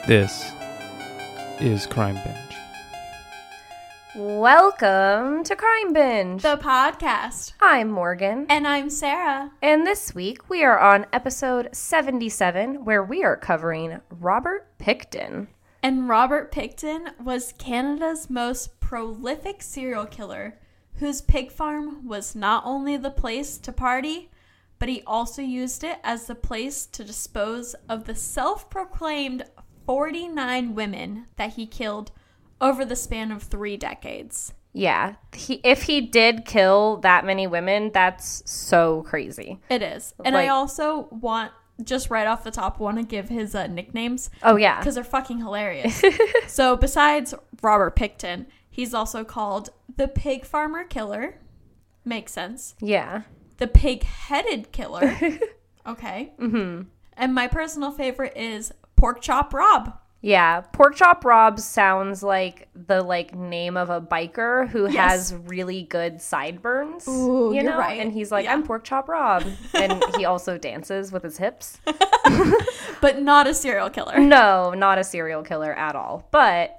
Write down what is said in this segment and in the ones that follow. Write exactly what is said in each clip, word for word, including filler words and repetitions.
This is Crime Binge. Welcome to Crime Binge, the podcast. I'm Morgan. And I'm Sarah. And this week we are on episode seventy-seven, where we are covering Robert Pickton. And Robert Pickton was Canada's most prolific serial killer, whose pig farm was not only the place to party, but he also used it as the place to dispose of the self-proclaimed forty-nine women that he killed over the span of three decades. Yeah, he, if he did kill that many women, that's so crazy. It is. And like, I also want, just right off the top, want to give his uh, nicknames. Oh, yeah. Because they're fucking hilarious. So besides Robert Pickton, he's also called the Pig Farmer Killer. Makes sense. Yeah. The Pig-Headed Killer. Okay. Mm-hmm. And my personal favorite is Pork Chop Rob. Yeah, Pork Chop Rob sounds like the like name of a biker who yes. has really good sideburns. Ooh, you know? You're right. And he's like, yeah. I'm Pork Chop Rob. And he also dances with his hips. But not a serial killer. No, not a serial killer at all. But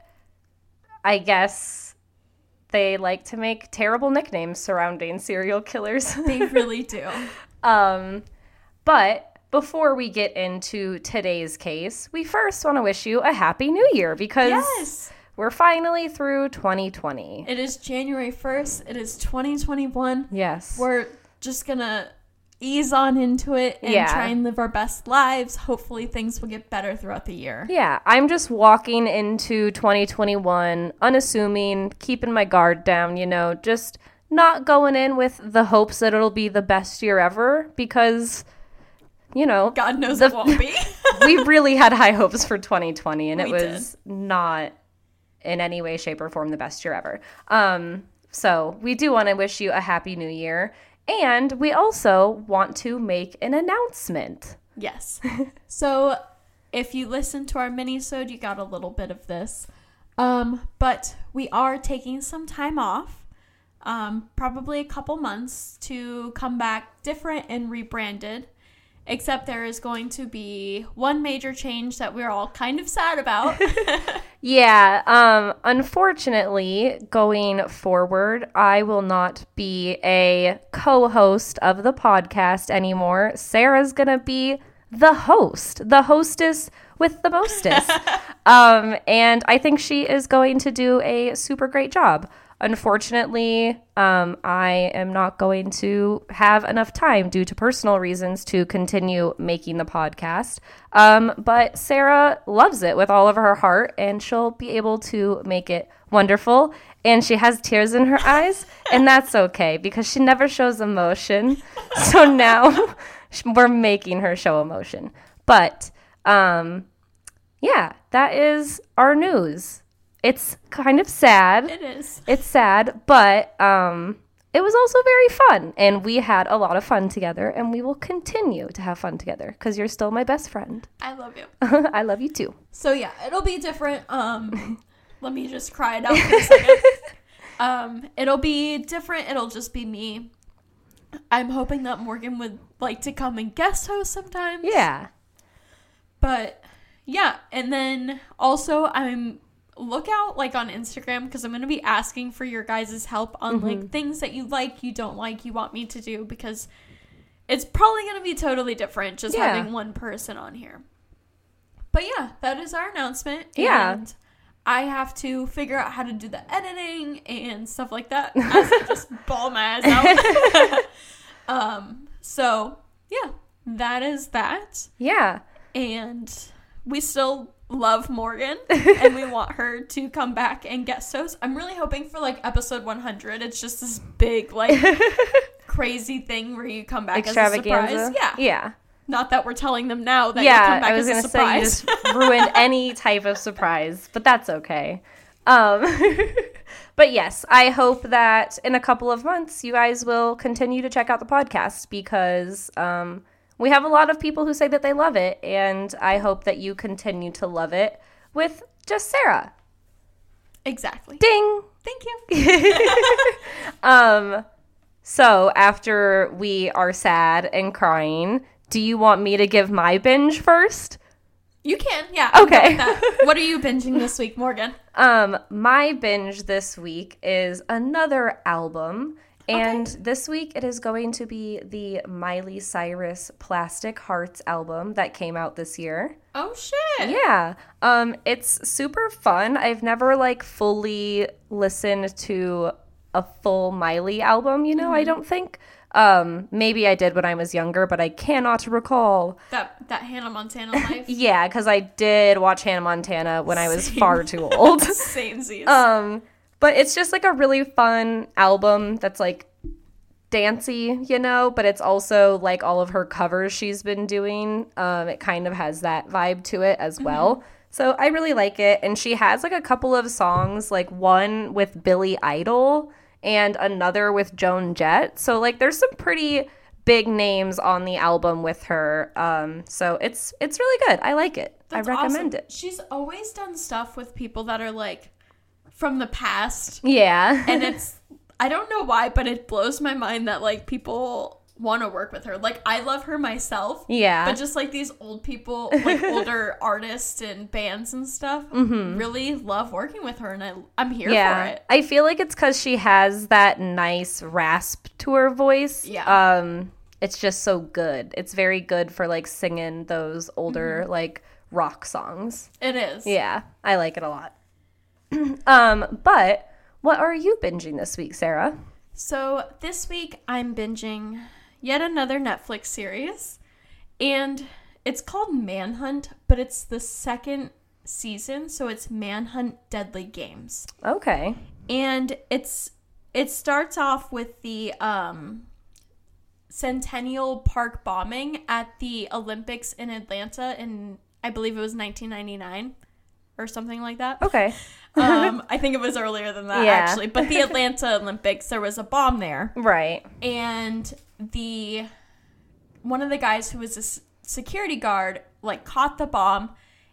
I guess they like to make terrible nicknames surrounding serial killers. They really do. um, but before we get into today's case, we first want to wish you a happy new year because yes. we're finally through twenty twenty. It is January first. It is twenty twenty-one. Yes. We're just going to ease on into it and yeah. try and live our best lives. Hopefully things will get better throughout the year. Yeah. I'm just walking into twenty twenty-one unassuming, keeping my guard down, you know, just not going in with the hopes that it'll be the best year ever because, you know, God knows the, it won't be. We really had high hopes for twenty twenty, and we it was did. not in any way, shape, or form the best year ever. Um, so we do want to wish you a happy new year, and we also want to make an announcement. Yes. So if you listen to our mini-sode, you got a little bit of this. Um, but we are taking some time off, um, probably a couple months, to come back different and rebranded. Except there is going to be one major change that we're all kind of sad about. Yeah. Um, unfortunately, going forward, I will not be a co-host of the podcast anymore. Sarah's going to be the host, the hostess with the mostest. um, and I think she is going to do a super great job. Unfortunately, um, I am not going to have enough time due to personal reasons to continue making the podcast. Um, but Sarah loves it with all of her heart, and she'll be able to make it wonderful. And she has tears in her eyes, and that's okay because she never shows emotion. So now we're making her show emotion. But um, yeah, that is our news. It's kind of sad. It is. It's sad, but um, it was also very fun. And we had a lot of fun together, and we will continue to have fun together because you're still my best friend. I love you. I love you too. So yeah, it'll be different. Um, let me just cry it out for a second. um, it'll be different. It'll just be me. I'm hoping that Morgan would like to come and guest host sometimes. Yeah. But yeah, and then also I'm... look out like on Instagram because I'm going to be asking for your guys' help on mm-hmm. like things that you like, you don't like, you want me to do, because it's probably going to be totally different just yeah. having one person on here. But yeah, that is our announcement. Yeah. And I have to figure out how to do the editing and stuff like that as I just bawl my eyes out. um, so yeah, that is that. Yeah. And we still love Morgan and we want her to come back and guest host. I'm really hoping for like episode one hundred. It's just this big like crazy thing where you come back as a surprise. Yeah. Yeah. Not that we're telling them now that yeah, you come back I was as a gonna surprise. say you just ruined any type of surprise, but that's okay. Um, but yes, I hope that in a couple of months you guys will continue to check out the podcast because um, we have a lot of people who say that they love it, and I hope that you continue to love it with just Sarah. Exactly. Ding! Thank you. um, so after we are sad and crying, do you want me to give my binge first? You can, yeah. I'm good Okay. with that. What are you binging this week, Morgan? Um, my binge this week is another album. And Okay. this week it is going to be the Miley Cyrus Plastic Hearts album that came out this year. Oh, shit. Yeah. Um, it's super fun. I've never like fully listened to a full Miley album, you know, I don't think. Um, maybe I did when I was younger, but I cannot recall. That that Hannah Montana life. Yeah, because I did watch Hannah Montana when I was Same. far too old. Samesies. Um, but it's just like a really fun album that's like dancey, you know, but it's also like all of her covers she's been doing. Um, it kind of has that vibe to it as well. Mm-hmm. So I really like it. And she has like a couple of songs, like one with Billy Idol and another with Joan Jett. So like there's some pretty big names on the album with her. Um, so it's it's really good. I like it. That's I recommend awesome. it. She's always done stuff with people that are like from the past. Yeah. And it's, I don't know why, but it blows my mind that like people want to work with her. Like I love her myself. Yeah. But just like these old people, like older artists and bands and stuff, mm-hmm. really love working with her, and I, I'm here yeah. for it. I feel like it's because she has that nice rasp to her voice. Yeah. Um, it's just so good. It's very good for like singing those older mm-hmm. like rock songs. It is. Yeah, I like it a lot. um, but what are you binging this week, Sarah? So this week I'm binging yet another Netflix series, and it's called Manhunt, but it's the second season, so it's Manhunt Deadly Games. Okay. And it's it starts off with the um Centennial Park bombing at the Olympics in Atlanta in, I believe it was nineteen ninety-nine or something like that. Okay. um, I think it was earlier than that, Yeah. actually. But the Atlanta Olympics, there was a bomb there. Right. And the one of the guys who was a s- security guard, like, caught the bomb,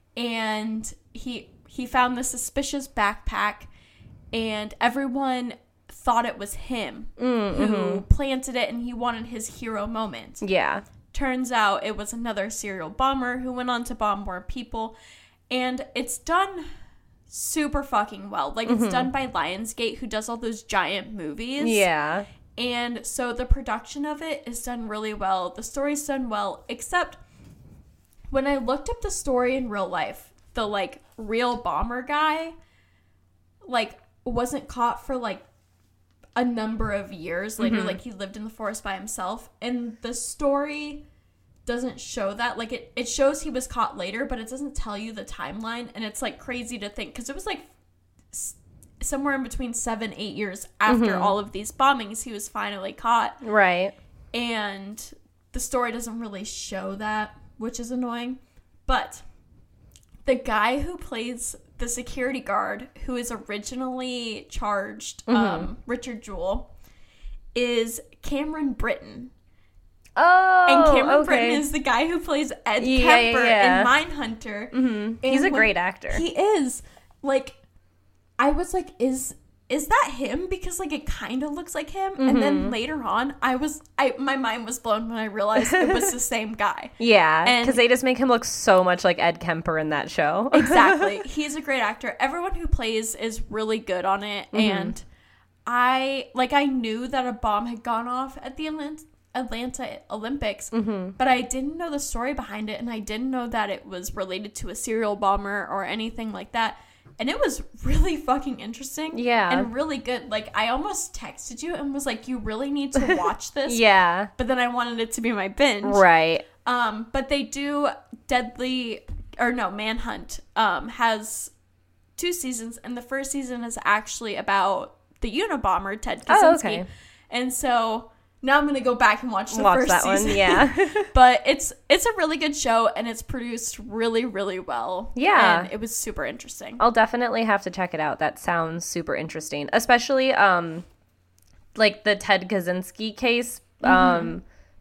and he he found the suspicious backpack, and everyone thought it was him Mm-hmm. who planted it, and he wanted his hero moment. Yeah. Turns out it was another serial bomber who went on to bomb more people, and it's done super fucking well. Like, Mm-hmm. it's done by Lionsgate, who does all those giant movies. Yeah. And so the production of it is done really well. The story's done well, except when I looked up the story in real life, the, like, real bomber guy, like, wasn't caught for, like, a number of years later. Mm-hmm. Like, he lived in the forest by himself. And the story doesn't show that. Like, it, it shows he was caught later, but it doesn't tell you the timeline. And it's, like, crazy to think, because it was, like, s- somewhere in between seven, eight years after mm-hmm. all of these bombings, he was finally caught. Right. And the story doesn't really show that, which is annoying. But the guy who plays the security guard, who is originally charged, mm-hmm. um, Richard Jewell, is Cameron Britton. Oh, and Cameron okay. Britton is the guy who plays Ed yeah, Kemper yeah, yeah. in Mindhunter. Mm-hmm. He's a great actor. He is. Like, I was like, is is that him? Because, like, it kind of looks like him. Mm-hmm. And then later on, I was, I my mind was blown when I realized it was the same guy. Yeah, because they just make him look so much like Ed Kemper in that show. Exactly. He's a great actor. Everyone who plays is really good on it. Mm-hmm. And I, like, I knew that a bomb had gone off at the Atlanta, Atlanta Olympics, mm-hmm. but I didn't know the story behind it. And I didn't know that it was related to a serial bomber or anything like that. And it was really fucking interesting. Yeah. And really good. Like, I almost texted you and was like, you really need to watch this. Yeah. But then I wanted it to be my binge. Right. Um, but they do Deadly, or no, Manhunt, um, has two seasons. And the first season is actually about the Unabomber, Ted Kaczynski. Oh, okay. And so now I'm going to go back and watch the watch first that season. one, yeah. But it's it's a really good show, and it's produced really, really well. Yeah. And it was super interesting. I'll definitely have to check it out. That sounds super interesting. Especially, um, like, the Ted Kaczynski case um, mm-hmm.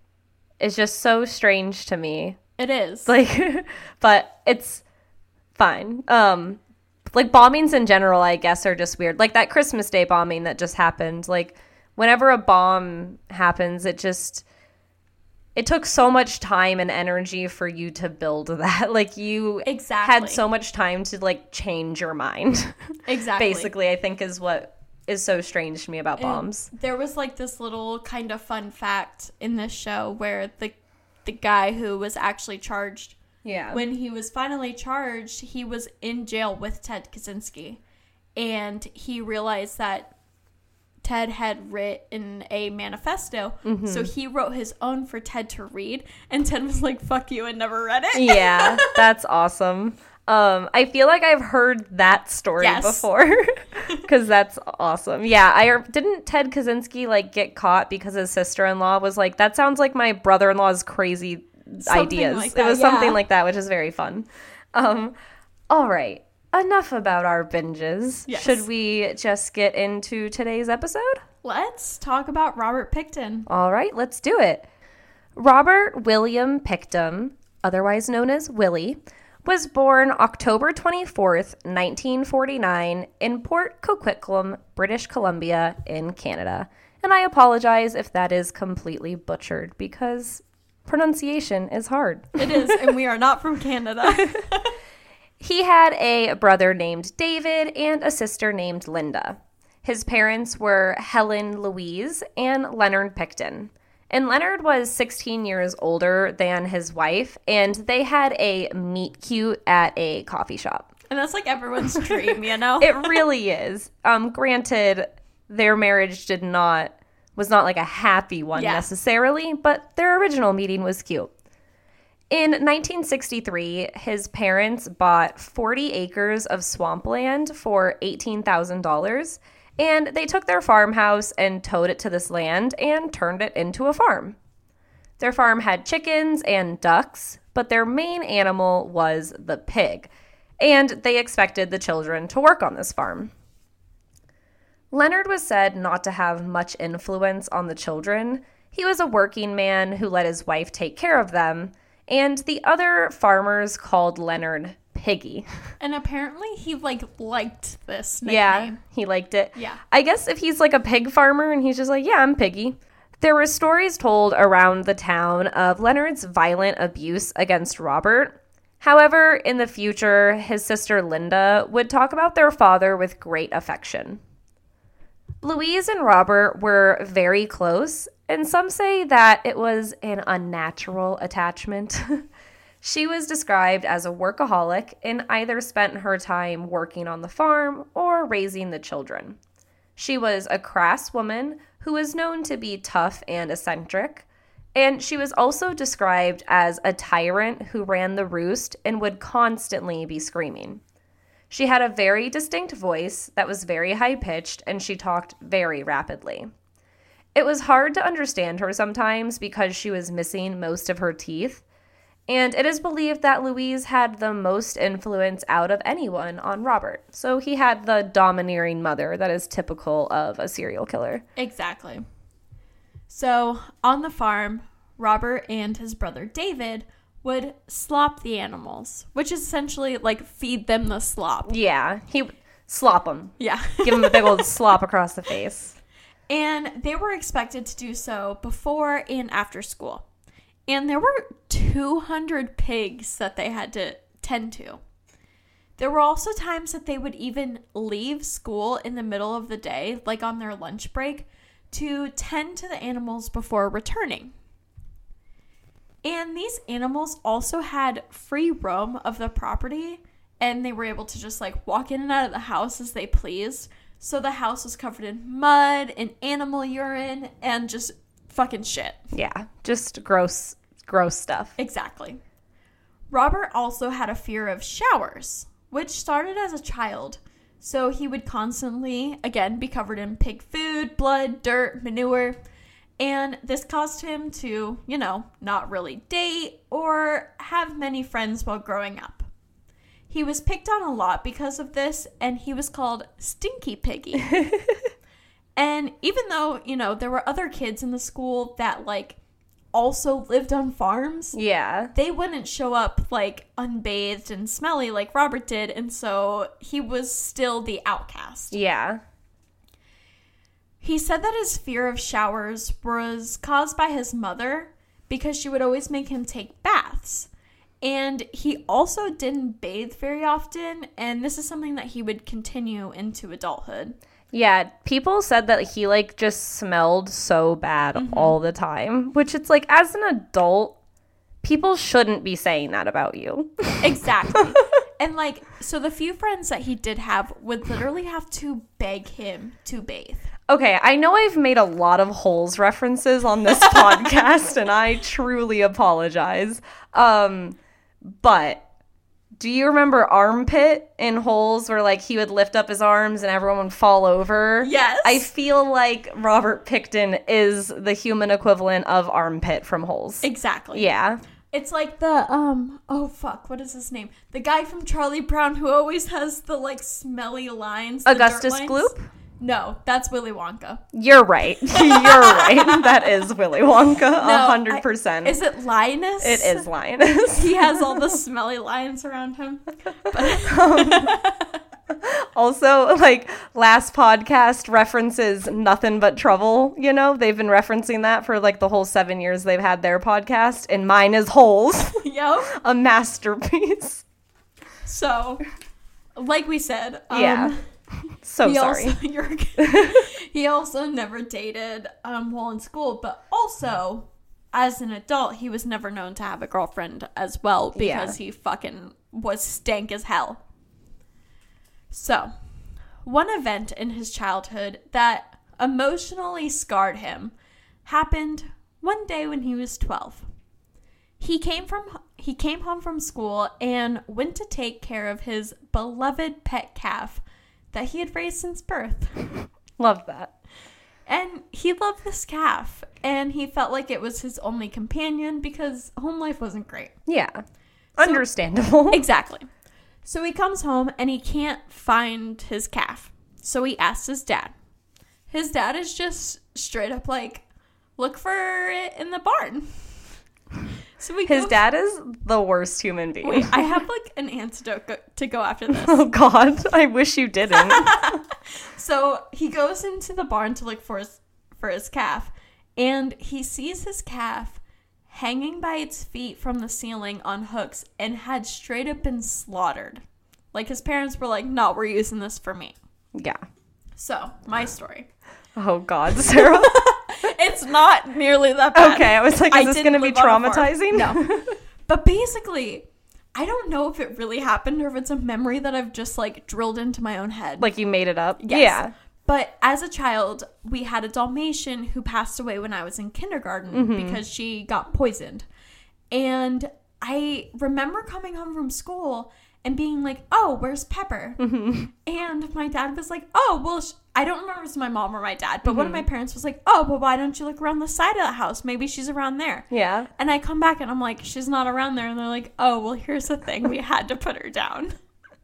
is just so strange to me. It is. Like, but it's fine. Um, like, bombings in general, I guess, are just weird. Like, that Christmas Day bombing that just happened, like, whenever a bomb happens, it just, it took so much time and energy for you to build that. Like, you Exactly. had so much time to, like, change your mind. Exactly. Basically, I think is what is so strange to me about bombs. And there was, like, this little kind of fun fact in this show where the the guy who was actually charged, Yeah. when he was finally charged, he was in jail with Ted Kaczynski. And he realized that Ted had written a manifesto, Mm-hmm. so he wrote his own for Ted to read, and Ted was like, fuck you, and never read it. Yeah, that's awesome. Um, I feel like I've heard that story Yes. before, because that's awesome. Yeah, I didn't Ted Kaczynski, like, get caught because his sister-in-law was like, that sounds like my brother-in-law's crazy Something ideas. like It that, was yeah. something like that, which is very fun. Um, all right, enough about our binges. Yes. Should we just get into today's episode? Let's talk about Robert Pickton. All right, let's do it. Robert William Pickton, otherwise known as Willie, was born October twenty-fourth, nineteen forty-nine, in Port Coquitlam, British Columbia, in Canada. And I apologize if that is completely butchered, because pronunciation is hard. It is, and we are not from Canada. He had a brother named David and a sister named Linda. His parents were Helen Louise and Leonard Pickton. And Leonard was sixteen years older than his wife, and they had a meet cute at a coffee shop. And that's like everyone's dream, you know? It really is. Um, granted, their marriage did not was not like a happy one Yeah. necessarily, but their original meeting was cute. In nineteen sixty-three, his parents bought forty acres of swampland for eighteen thousand dollars, and they took their farmhouse and towed it to this land and turned it into a farm. Their farm had chickens and ducks, but their main animal was the pig, and they expected the children to work on this farm. Leonard was said not to have much influence on the children. He was a working man who let his wife take care of them, and the other farmers called Leonard Piggy. And apparently he, like, liked this nickname. Yeah, he liked it. Yeah. I guess if he's like a pig farmer and he's just like, yeah, I'm Piggy. There were stories told around the town of Leonard's violent abuse against Robert. However, in the future, his sister Linda would talk about their father with great affection. Louise and Robert were very close, and some say that it was an unnatural attachment. She was described as a workaholic and either spent her time working on the farm or raising the children. She was a crass woman who was known to be tough and eccentric, and she was also described as a tyrant who ran the roost and would constantly be screaming. She had a very distinct voice that was very high-pitched, and she talked very rapidly. It was hard to understand her sometimes because she was missing most of her teeth, and it is believed that Louise had the most influence out of anyone on Robert. So he had the domineering mother that is typical of a serial killer. Exactly. So, on the farm, Robert and his brother David would slop the animals, which is essentially like feed them the slop. Yeah, he would slop them. Yeah. Give him a big old slop across the face. And they were expected to do so before and after school. And there were two hundred pigs that they had to tend to. There were also times that they would even leave school in the middle of the day, like on their lunch break, to tend to the animals before returning. And these animals also had free roam of the property, and they were able to just like walk in and out of the house as they pleased. So the house was covered in mud and animal urine and just fucking shit. Yeah, just gross, gross stuff. Exactly. Robert also had a fear of showers, which started as a child. So he would constantly, again, be covered in pig food, blood, dirt, manure. And this caused him to, you know, not really date or have many friends while growing up. He was picked on a lot because of this, and he was called Stinky Piggy. And even though, you know, there were other kids in the school that, like, also lived on farms, Yeah. they wouldn't show up, like, unbathed and smelly like Robert did, and so he was still the outcast. Yeah. He said that his fear of showers was caused by his mother because she would always make him take baths. And he also didn't bathe very often, and this is something that he would continue into adulthood. Yeah, people said that he, like, just smelled so bad mm-hmm. all the time, which it's like, as an adult, people shouldn't be saying that about you. Exactly. And, like, so the few friends that he did have would literally have to beg him to bathe. Okay, I know I've made a lot of Holes references on this podcast, and I truly apologize. Um... But do you remember Armpit in Holes where, like, he would lift up his arms and everyone would fall over? Yes. I feel like Robert Pickton is the human equivalent of Armpit from Holes. Exactly. Yeah. It's like the, um, oh, fuck, what is his name? The guy from Charlie Brown who always has the, like, smelly lines. Augustus Gloop? No, that's Willy Wonka. You're right. You're right. That is Willy Wonka, a no, hundred percent. Is it Linus? It is Linus. He has all the smelly lions around him. But um, also, like, last podcast references Nothing But Trouble, you know? They've been referencing that for, like, the whole seven years they've had their podcast, and mine is Holes. Yep. A masterpiece. So, like we said, um, yeah. So he sorry. Also, you're, he also never dated um, while in school, but also, as an adult, he was never known to have a girlfriend as well because yeah. he fucking was stank as hell. So, one event in his childhood that emotionally scarred him happened one day when he was twelve. He came from he came home from school and went to take care of his beloved pet calf that he had raised since birth. Love that. And he loved this calf, and he felt like it was his only companion because home life wasn't great. Yeah. So, understandable. Exactly. So he comes home, and he can't find his calf. So he asks his dad. His dad is just straight up like, look for it in the barn. So we His go, dad is the worst human being. Wait, I have like an antidote go- to go after this. Oh God, I wish you didn't. So he goes into the barn to look for his for his calf, and he sees his calf hanging by its feet from the ceiling on hooks and had straight up been slaughtered. Like his parents were like, "No, we're using this for meat." Yeah. So my story. Oh God, Sarah. It's not nearly that bad. Okay, I was like, is I this going to be traumatizing? No. But basically, I don't know if it really happened or if it's a memory that I've just, like, drilled into my own head. Like you made it up? Yes. Yeah. But as a child, we had a Dalmatian who passed away when I was in kindergarten mm-hmm. because she got poisoned. And I remember coming home from school and being like, oh, where's Pepper? Mm-hmm. And my dad was like, oh, well, sh- I don't remember if it was my mom or my dad, but mm-hmm. one of my parents was like, oh, well, why don't you look around the side of the house? Maybe she's around there. Yeah. And I come back and I'm like, she's not around there. And they're like, oh, well, here's the thing. We had to put her down.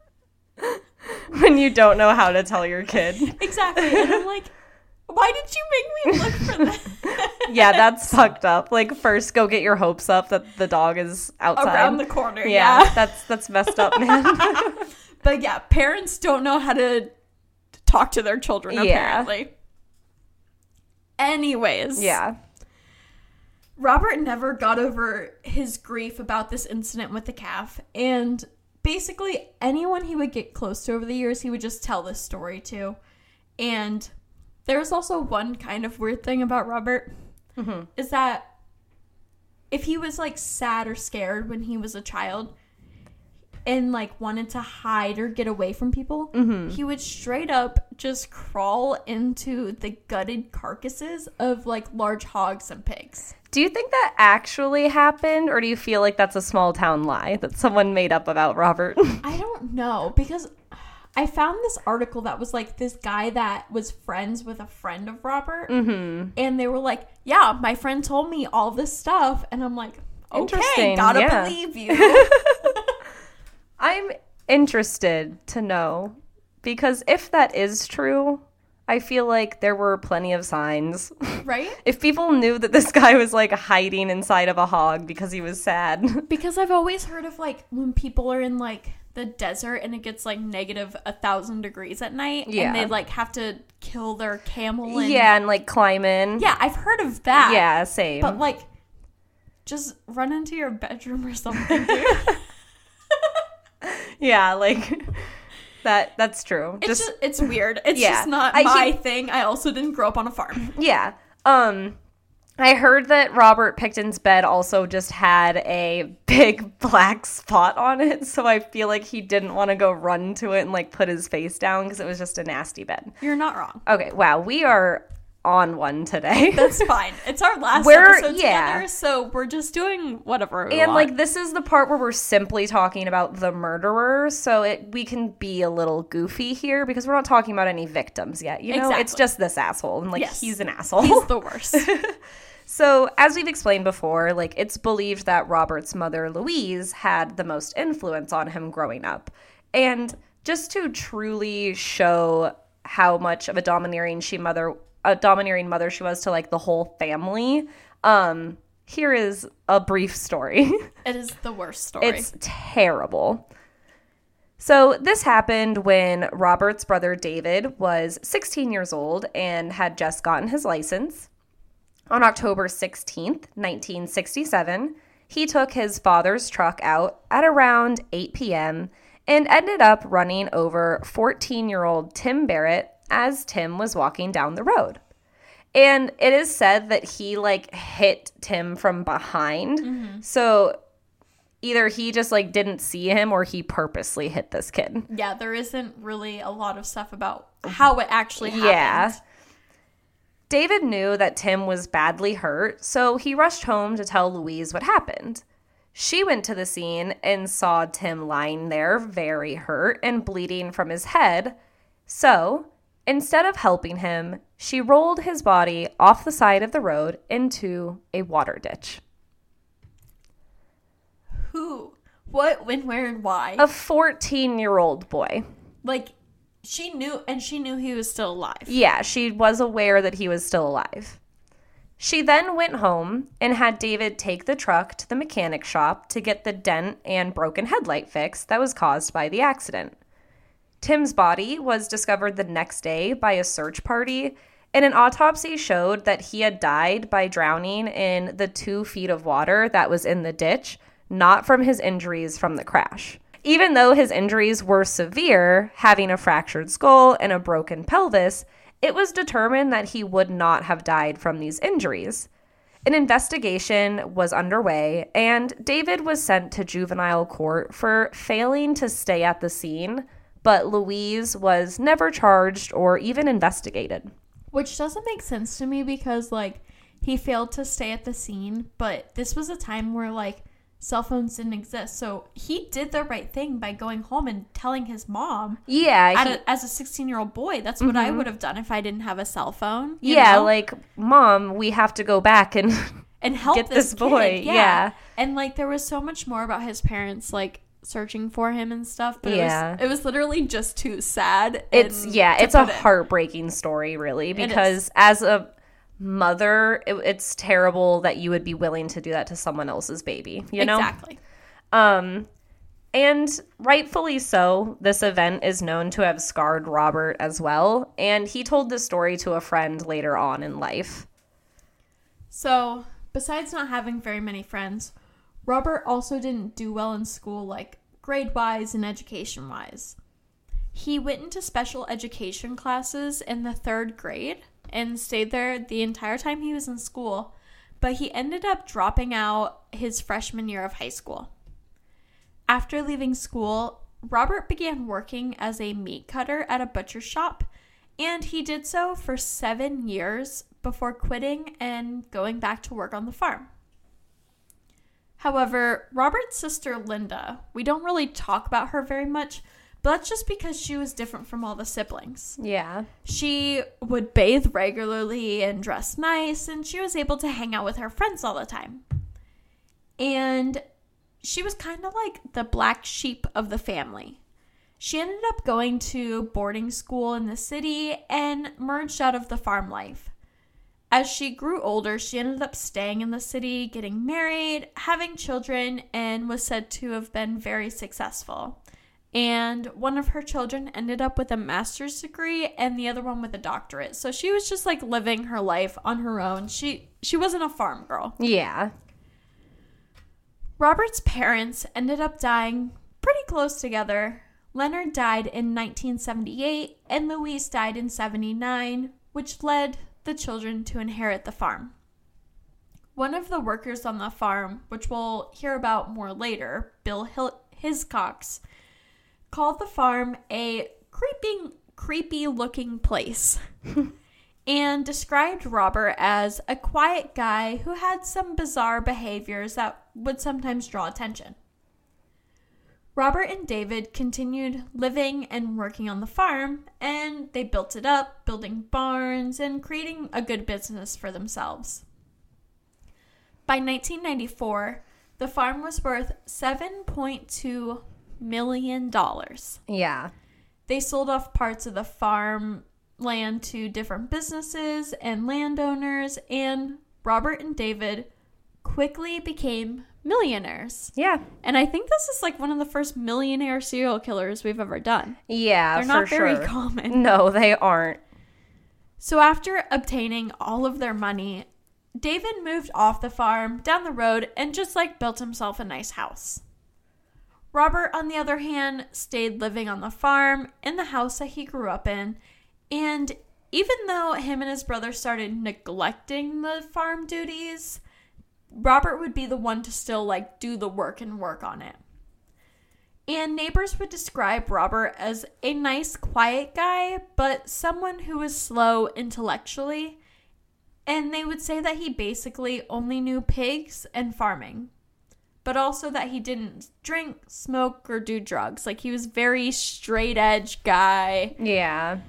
When you don't know how to tell your kid. Exactly. And I'm like, why did you make me look for that? Yeah, that's fucked up. Like, first go get your hopes up that the dog is outside. Around the corner, yeah. yeah. That's that's messed up, man. But yeah, parents don't know how to talk to their children, apparently. Yeah. Anyways. Yeah. Robert never got over his grief about this incident with the calf, and basically anyone he would get close to over the years, he would just tell this story to. And there's also one kind of weird thing about Robert, mm-hmm. is that if he was, like, sad or scared when he was a child and, like, wanted to hide or get away from people, mm-hmm. he would straight up just crawl into the gutted carcasses of, like, large hogs and pigs. Do you think that actually happened, or do you feel like that's a small town lie that someone made up about Robert? I don't know, because I found this article that was like this guy that was friends with a friend of Robert, mm-hmm. and they were like, yeah, my friend told me all this stuff, and I'm like, okay, gotta yeah. believe you. I'm interested to know, because if that is true, I feel like there were plenty of signs. Right? If people knew that this guy was, like, hiding inside of a hog because he was sad. Because I've always heard of, like, when people are in, like, the desert and it gets, like, negative a thousand degrees at night. Yeah. And they, like, have to kill their camel. And yeah, and, like, climb in. Yeah, I've heard of that. Yeah, same. But, like, just run into your bedroom or something, dude. Yeah, like that that's true. It's just, just, it's weird. It's yeah. just not I, my he, thing. I also didn't grow up on a farm. Yeah. Um I heard that Robert Pickton's bed also just had a big black spot on it, so I feel like he didn't want to go run to it and like put his face down because it was just a nasty bed. You're not wrong. Okay, wow, we are on one today. That's fine. It's our last we're, episode yeah. together, so we're just doing whatever we And want. like this is the part where we're simply talking about the murderer, so it we can be a little goofy here because we're not talking about any victims yet. You know, Exactly. it's just this asshole, and like Yes. he's an asshole. He's the worst. So, as we've explained before, like it's believed that Robert's mother, Louise, had the most influence on him growing up. And just to truly show how much of a domineering she mother a domineering mother she was to like the whole family, um, here is a brief story. It is the worst story. It's terrible. So this happened when Robert's brother David was sixteen years old and had just gotten his license. On October sixteenth, nineteen sixty-seven, he took his father's truck out at around eight p.m. and ended up running over fourteen-year-old Tim Barrett as Tim was walking down the road. And it is said that he, like, hit Tim from behind. Mm-hmm. So either he just, like, didn't see him or he purposely hit this kid. Yeah, there isn't really a lot of stuff about how it actually happened. Yeah. David knew that Tim was badly hurt, so he rushed home to tell Louise what happened. She went to the scene and saw Tim lying there very hurt and bleeding from his head. So, instead of helping him, she rolled his body off the side of the road into a water ditch. Who? What? When? Where? And why? A fourteen-year-old boy. Like, she knew, and she knew he was still alive. Yeah, she was aware that he was still alive. She then went home and had David take the truck to the mechanic shop to get the dent and broken headlight fixed that was caused by the accident. Tim's body was discovered the next day by a search party, and an autopsy showed that he had died by drowning in the two feet of water that was in the ditch, not from his injuries from the crash. Even though his injuries were severe, having a fractured skull and a broken pelvis, it was determined that he would not have died from these injuries. An investigation was underway, and David was sent to juvenile court for failing to stay at the scene, but Louise was never charged or even investigated. Which doesn't make sense to me because, like, he failed to stay at the scene, but this was a time where, like, cell phones didn't exist. So he did the right thing by going home and telling his mom. Yeah. He, a, as a sixteen-year-old boy, that's what mm-hmm. I would have done if I didn't have a cell phone. Yeah, know? like, Mom, we have to go back and, and help get this, this boy. Yeah. yeah. And, like, there was so much more about his parents, like, searching for him and stuff. But yeah. it was, it was literally just too sad. It's, yeah, it's a it. heartbreaking story, really, because as a mother, it, it's terrible that you would be willing to do that to someone else's baby, you know? Exactly. Um, and rightfully so, this event is known to have scarred Robert as well, and he told this story to a friend later on in life. So, besides not having very many friends, Robert also didn't do well in school, like grade-wise and education-wise. He went into special education classes in the third grade and stayed there the entire time he was in school, but he ended up dropping out his freshman year of high school. After leaving school, Robert began working as a meat cutter at a butcher shop, and he did so for seven years before quitting and going back to work on the farm. However, Robert's sister Linda, we don't really talk about her very much, but that's just because she was different from all the siblings. Yeah. She would bathe regularly and dress nice, and she was able to hang out with her friends all the time. And she was kind of like the black sheep of the family. She ended up going to boarding school in the city and merged out of the farm life. As she grew older, she ended up staying in the city, getting married, having children, and was said to have been very successful. And one of her children ended up with a master's degree and the other one with a doctorate. So she was just like living her life on her own. She she wasn't a farm girl. Yeah. Robert's parents ended up dying pretty close together. Leonard died in nineteen seventy-eight and Louise died in seventy-nine, which led the children to inherit the farm. One of the workers on the farm, which we'll hear about more later, Bill Hil- Hiscox, called the farm a creeping, creepy-looking place and described Robert as a quiet guy who had some bizarre behaviors that would sometimes draw attention. Robert and David continued living and working on the farm, and they built it up, building barns and creating a good business for themselves. By nineteen ninety-four, the farm was worth seven point two million dollars. Yeah. They sold off parts of the farm land to different businesses and landowners, and Robert and David quickly became millionaires. Yeah. And I think this is like one of the first millionaire serial killers we've ever done. Yeah, They're not for very sure. common. No, they aren't. So after obtaining all of their money, David moved off the farm, down the road, and just like built himself a nice house. Robert, on the other hand, stayed living on the farm in the house that he grew up in, and even though him and his brother started neglecting the farm duties, Robert would be the one to still like do the work and work on it. And neighbors would describe Robert as a nice, quiet guy, but someone who was slow intellectually. And they would say that he basically only knew pigs and farming, but also that he didn't drink, smoke, or do drugs. Like, he was very straight edge guy. Yeah.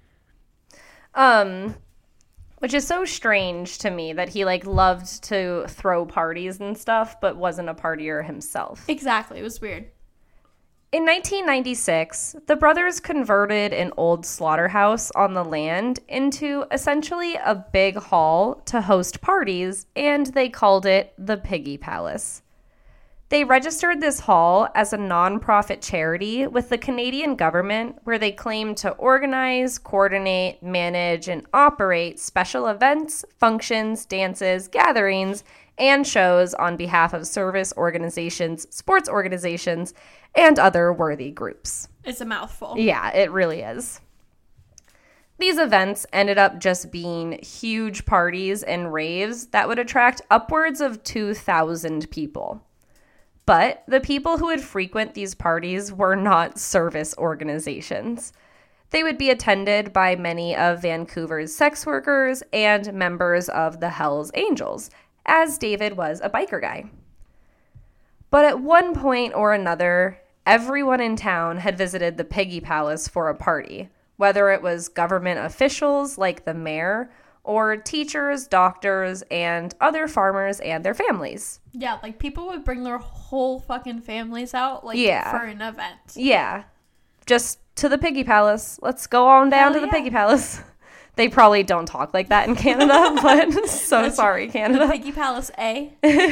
Um, which is so strange to me that he, like, loved to throw parties and stuff, but wasn't a partier himself. Exactly. It was weird. In nineteen ninety-six, the brothers converted an old slaughterhouse on the land into essentially a big hall to host parties, and they called it the Piggy Palace. They registered this hall as a nonprofit charity with the Canadian government, where they claimed to organize, coordinate, manage, and operate special events, functions, dances, gatherings, and shows on behalf of service organizations, sports organizations, and other worthy groups. It's a mouthful. Yeah, it really is. These events ended up just being huge parties and raves that would attract upwards of two thousand people. But the people who would frequent these parties were not service organizations. They would be attended by many of Vancouver's sex workers and members of the Hells Angels, as David was a biker guy. But at one point or another, everyone in town had visited the Piggy Palace for a party, whether it was government officials like the mayor, or teachers, doctors, and other farmers and their families. Yeah, like people would bring their whole fucking families out, like, Yeah. for an event. Yeah. Just to the Piggy Palace. Let's go on down Hell to the yeah. Piggy Palace. They probably don't talk like that in Canada, but so That's sorry, Canada. Piggy Palace A.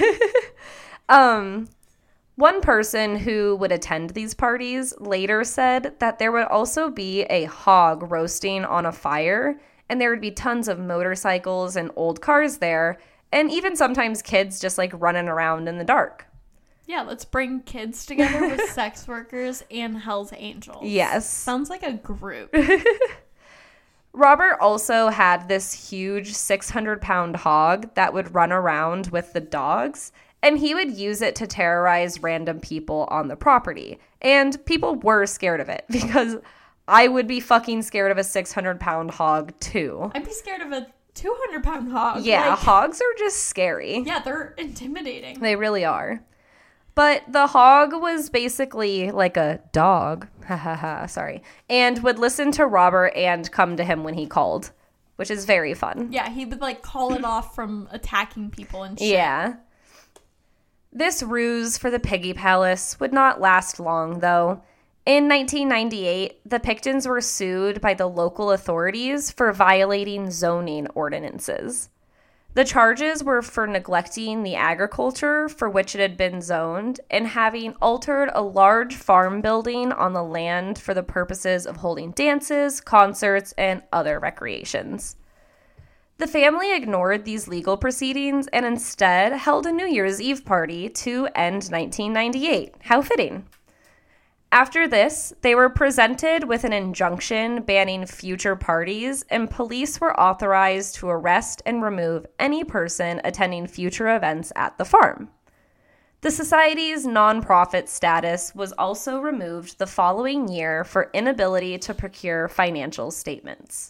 Um, one person who would attend these parties later said that there would also be a hog roasting on a fire, and there would be tons of motorcycles and old cars there, and even sometimes kids just like running around in the dark. Yeah, let's bring kids together with sex workers and Hells Angels. Yes. Sounds like a group. Robert also had this huge six hundred pound hog that would run around with the dogs, and he would use it to terrorize random people on the property. And people were scared of it, because I would be fucking scared of a six hundred pound hog too. I'd be scared of a two hundred pound hog. Yeah, Like, hogs are just scary. yeah, they're intimidating. They really are. But the hog was basically like a dog, ha ha ha, sorry, and would listen to Robert and come to him when he called, which is very fun. Yeah, he would like call it off from attacking people and shit. Yeah. This ruse for the Piggy Palace would not last long, though. In nineteen ninety-eight, the Pictons were sued by the local authorities for violating zoning ordinances. The charges were for neglecting the agriculture for which it had been zoned and having altered a large farm building on the land for the purposes of holding dances, concerts, and other recreations. The family ignored these legal proceedings and instead held a New Year's Eve party to end nineteen ninety-eight. How fitting. After this, they were presented with an injunction banning future parties, and police were authorized to arrest and remove any person attending future events at the farm. The society's nonprofit status was also removed the following year for inability to procure financial statements.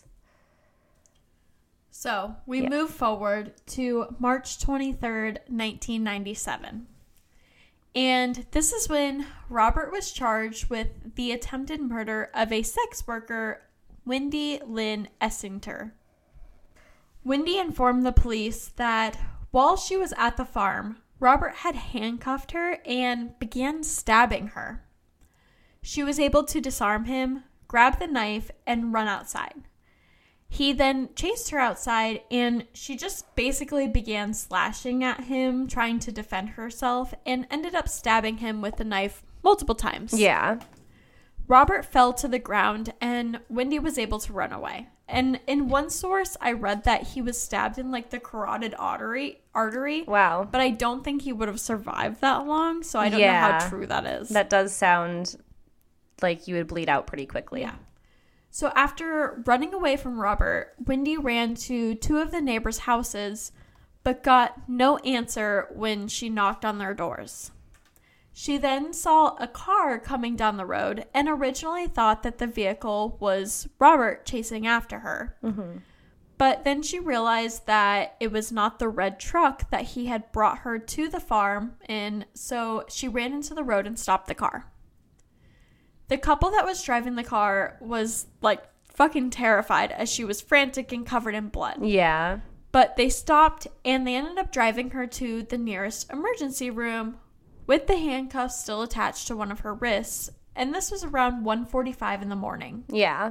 So we Yeah. move forward to March twenty-third, nineteen ninety-seven. And this is when Robert was charged with the attempted murder of a sex worker, Wendy Lynn Essinger. Wendy informed the police that while she was at the farm, Robert had handcuffed her and began stabbing her. She was able to disarm him, grab the knife, and run outside. He then chased her outside, and she just basically began slashing at him, trying to defend herself, and ended up stabbing him with the knife multiple times. Yeah. Robert fell to the ground, and Wendy was able to run away. And in one source, I read that he was stabbed in, like, the carotid artery, artery. Wow. But I don't think he would have survived that long, so I don't know Yeah. how true that is. That does sound like you would bleed out pretty quickly. Yeah. So after running away from Robert, Wendy ran to two of the neighbors' houses, but got no answer when she knocked on their doors. She then saw a car coming down the road and originally thought that the vehicle was Robert chasing after her. Mm-hmm. But then she realized that it was not the red truck that he had brought her to the farm in, so she ran into the road and stopped the car. The couple that was driving the car was, like, fucking terrified as she was frantic and covered in blood. Yeah. But they stopped, and they ended up driving her to the nearest emergency room with the handcuffs still attached to one of her wrists. And this was around one forty-five in the morning. Yeah.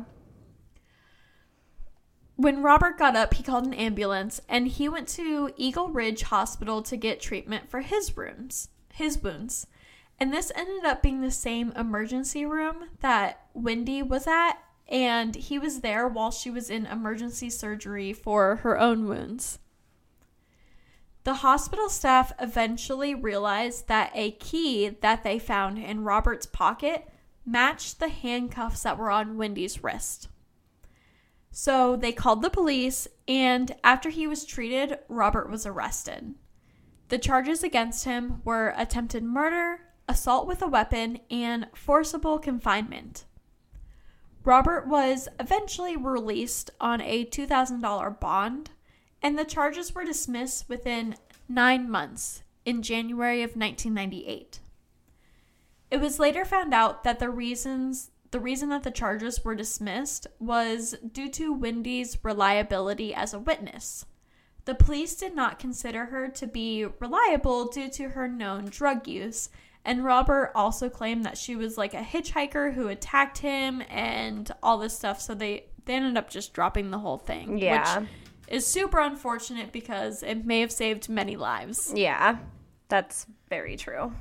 When Robert got up, he called an ambulance, and he went to Eagle Ridge Hospital to get treatment for his wounds. His wounds. And this ended up being the same emergency room that Wendy was at, and he was there while she was in emergency surgery for her own wounds. The hospital staff eventually realized that a key that they found in Robert's pocket matched the handcuffs that were on Wendy's wrist. So they called the police, and after he was treated, Robert was arrested. The charges against him were attempted murder, assault with a weapon, and forcible confinement. Robert was eventually released on a two thousand dollars bond, and the charges were dismissed within nine months in January of nineteen ninety-eight. It was later found out that the reasons the reason that the charges were dismissed was due to Wendy's reliability as a witness. The police did not consider her to be reliable due to her known drug use, and Robert also claimed that she was like a hitchhiker who attacked him and all this stuff, so they, they ended up just dropping the whole thing. Yeah. Which is super unfortunate because it may have saved many lives. Yeah. That's very true.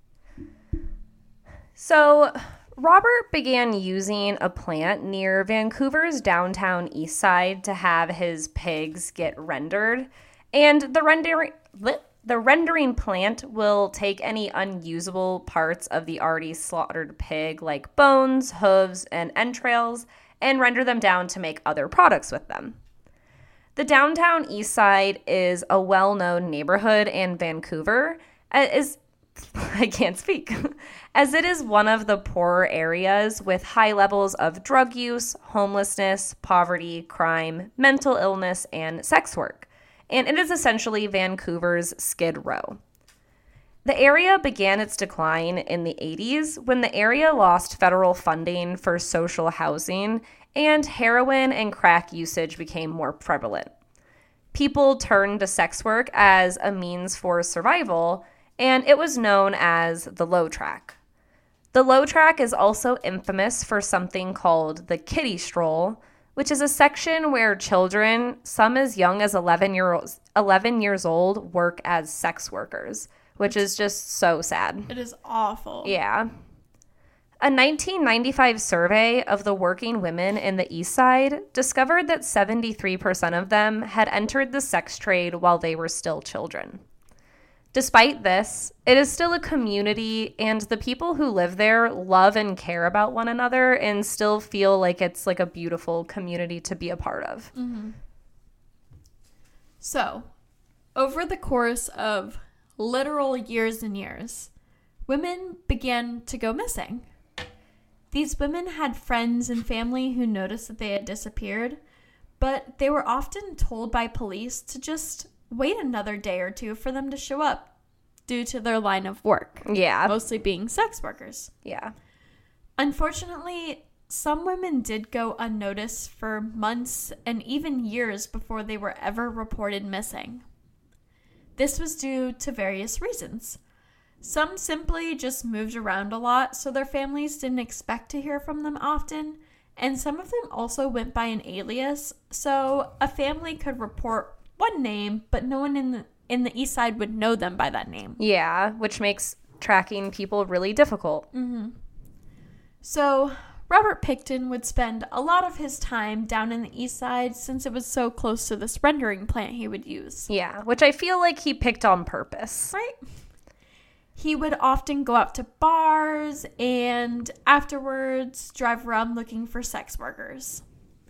So, Robert began using a plant near Vancouver's downtown east side to have his pigs get rendered, and the rendering the rendering plant will take any unusable parts of the already slaughtered pig, like bones, hooves, and entrails, and render them down to make other products with them. The downtown east side is a well-known neighborhood in Vancouver, as I can't speak, as it is one of the poorer areas with high levels of drug use, homelessness, poverty, crime, mental illness, and sex work. And it is essentially Vancouver's Skid Row. The area began its decline in the eighties when the area lost federal funding for social housing and heroin and crack usage became more prevalent. People turned to sex work as a means for survival, and it was known as the low track. The low track is also infamous for something called the kiddie stroll, which is a section where children, some as young as eleven, year, eleven years old, work as sex workers, which is just so sad. It is awful. Yeah. A nineteen ninety-five survey of the working women in the East Side discovered that seventy-three percent of them had entered the sex trade while they were still children. Despite this, it is still a community, and the people who live there love and care about one another and still feel like it's like a beautiful community to be a part of. Mm-hmm. So, over the course of literal years and years, women began to go missing. These women had friends and family who noticed that they had disappeared, but they were often told by police to just wait another day or two for them to show up due to their line of work. Yeah. Mostly being sex workers. Yeah. Unfortunately, some women did go unnoticed for months and even years before they were ever reported missing. This was due to various reasons. Some simply just moved around a lot, so their families didn't expect to hear from them often, and some of them also went by an alias, so a family could report one name, but no one in the, in the East Side would know them by that name. Yeah, which makes tracking people really difficult. Mm-hmm. So Robert Pickton would spend a lot of his time down in the East Side since it was so close to this rendering plant he would use. Yeah, which I feel like he picked on purpose. Right? He would often go out to bars and afterwards drive around looking for sex workers.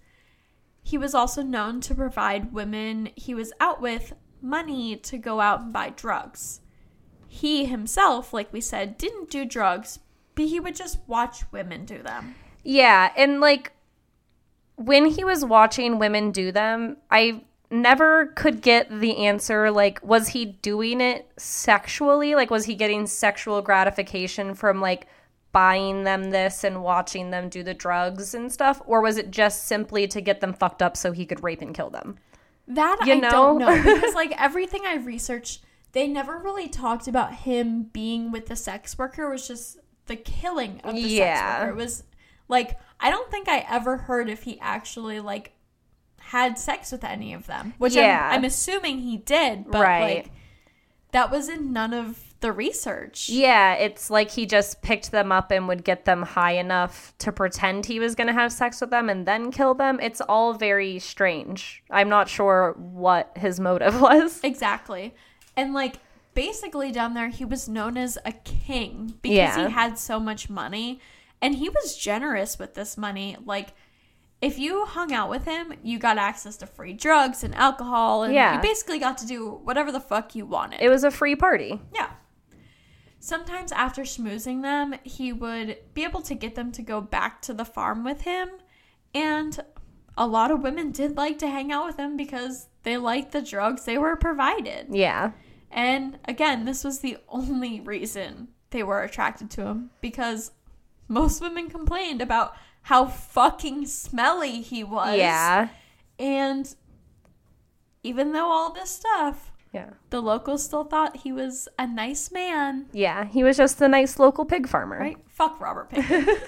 He was also known to provide women he was out with money to go out and buy drugs. He himself, like we said, didn't do drugs, but he would just watch women do them. Yeah, and like when he was watching women do them, I never could get the answer, like, was he doing it sexually? Like, was he getting sexual gratification from, like, buying them this and watching them do the drugs and stuff? Or was it just simply to get them fucked up so he could rape and kill them? That you I know? don't know. Because, like, everything I've researched, they never really talked about him being with the sex worker. It was just the killing of the yeah. sex worker. It was, like, I don't think I ever heard if he actually, like, had sex with any of them, which yeah. I'm, I'm assuming he did, but right. like that was in none of the research. Yeah, it's like he just picked them up and would get them high enough to pretend he was going to have sex with them and then kill them. It's all very strange. I'm not sure what his motive was. Exactly. And like basically down there he was known as a king because yeah. he had so much money and he was generous with this money. Like if you hung out with him, you got access to free drugs and alcohol, and yeah. you basically got to do whatever the fuck you wanted. It was a free party. Yeah. Sometimes after schmoozing them, he would be able to get them to go back to the farm with him, and a lot of women did like to hang out with him because they liked the drugs they were provided. Yeah. And again, this was the only reason they were attracted to him, because most women complained about how fucking smelly he was. Yeah. And even though all this stuff, yeah, the locals still thought he was a nice man. Yeah, he was just a nice local pig farmer. Right? Fuck Robert Pickton.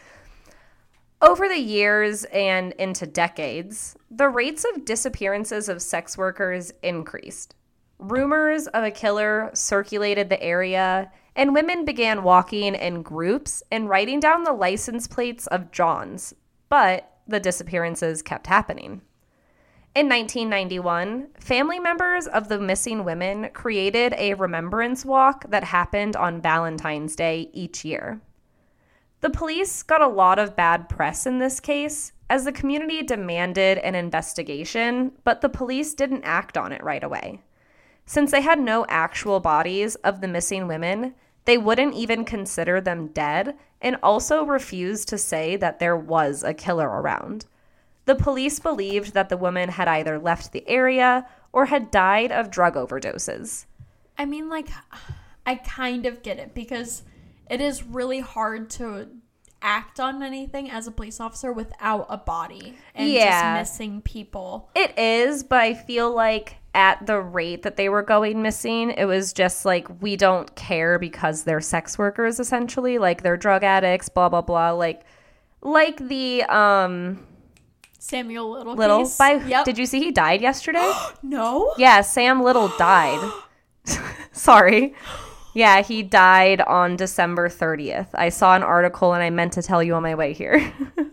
Over the years and into decades, the rates of disappearances of sex workers increased. Rumors of a killer circulated the area, and women began walking in groups and writing down the license plates of Johns, but the disappearances kept happening. In nineteen ninety-one, family members of the missing women created a remembrance walk that happened on Valentine's Day each year. The police got a lot of bad press in this case, as the community demanded an investigation, but the police didn't act on it right away. Since they had no actual bodies of the missing women, they wouldn't even consider them dead and also refused to say that there was a killer around. The police believed that the woman had either left the area or had died of drug overdoses. I mean, like, I kind of get it because it is really hard to act on anything as a police officer without a body and yeah. just missing people. It is, but I feel like at the rate that they were going missing, it was just like, we don't care because they're sex workers, essentially. Like, they're drug addicts, blah, blah, blah. Like, like the, um... Samuel Little Little case. by Yep. Did you see he died yesterday? No? Yeah, Sam Little died. Sorry. Yeah, he died on December thirtieth. I saw an article and I meant to tell you on my way here.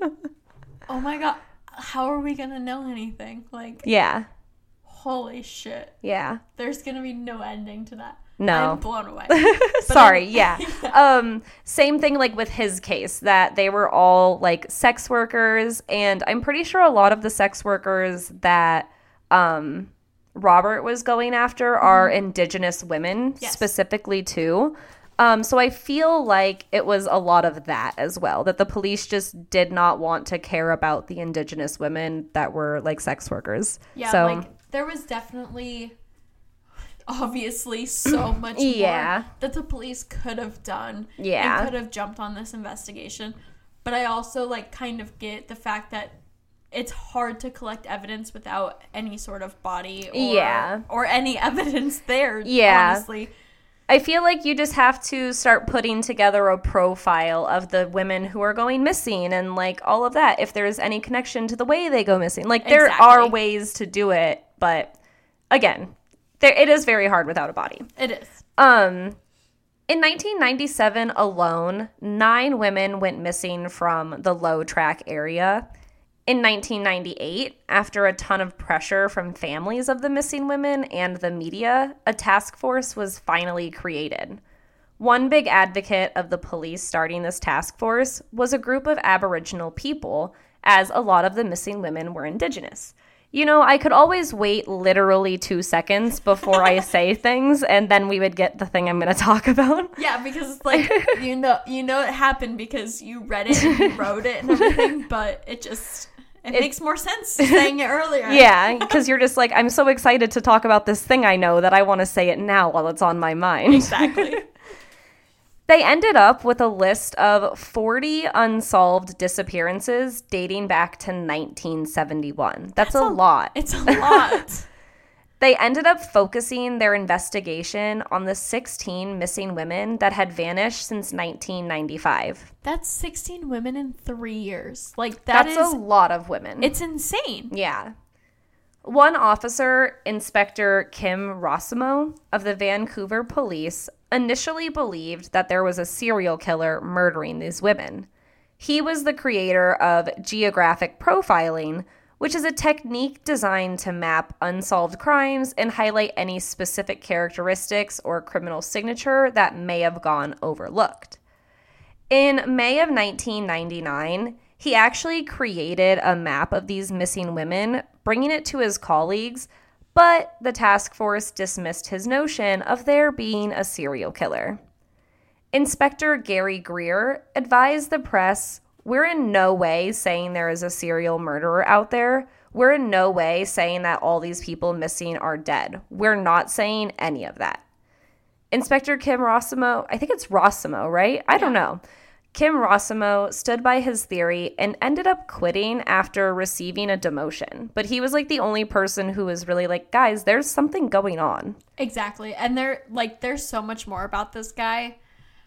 Oh my god. How are we going to know anything? Like, yeah. Holy shit. Yeah. There's going to be no ending to that. No. I'm blown away. Sorry, yeah. Um, same thing like with his case, that they were all like sex workers, and I'm pretty sure a lot of the sex workers that um, Robert was going after are mm-hmm. indigenous women, yes. specifically too. Um, so I feel like it was a lot of that as well, that the police just did not want to care about the indigenous women that were like sex workers. Yeah, so, like there was definitely... obviously so much yeah. more that the police could have done yeah. and could have jumped on this investigation. But I also like kind of get the fact that it's hard to collect evidence without any sort of body or, yeah. or any evidence there, yeah. honestly. I feel like you just have to start putting together a profile of the women who are going missing and like all of that, if there's any connection to the way they go missing. Like there exactly. are ways to do it, but again... There, it is very hard without a body. It is. Um, in nineteen ninety-seven alone, nine women went missing from the Low Track area. In nineteen ninety-eight, after a ton of pressure from families of the missing women and the media, a task force was finally created. One big advocate of the police starting this task force was a group of Aboriginal people, as a lot of the missing women were Indigenous. You know, I could always wait literally two seconds before I say things, and then we would get the thing I'm going to talk about. Yeah, because, like, you know you know it happened because you read it and you wrote it and everything, but it just, it, it makes more sense saying it earlier. Yeah, because you're just like, I'm so excited to talk about this thing I know that I want to say it now while it's on my mind. Exactly. They ended up with a list of forty unsolved disappearances dating back to nineteen seventy-one. That's, That's a, a lot. It's a lot. They ended up focusing their investigation on the sixteen missing women that had vanished since nineteen ninety-five. That's sixteen women in three years. Like, that That's is... a lot of women. It's insane. Yeah. One officer, Inspector Kim Rossimo of the Vancouver Police, initially believed that there was a serial killer murdering these women. He was the creator of geographic profiling, which is a technique designed to map unsolved crimes and highlight any specific characteristics or criminal signature that may have gone overlooked. In May of nineteen ninety-nine, he actually created a map of these missing women, bringing it to his colleagues, but the task force dismissed his notion of there being a serial killer. Inspector Gary Greer advised the press, "We're in no way saying there is a serial murderer out there. We're in no way saying that all these people missing are dead. We're not saying any of that." Inspector Kim Rossimo, I think it's Rossimo, right? I don't know. Kim Rossimo stood by his theory and ended up quitting after receiving a demotion. But he was like the only person who was really like, guys, there's something going on. Exactly. And there, like, there's so much more about this guy,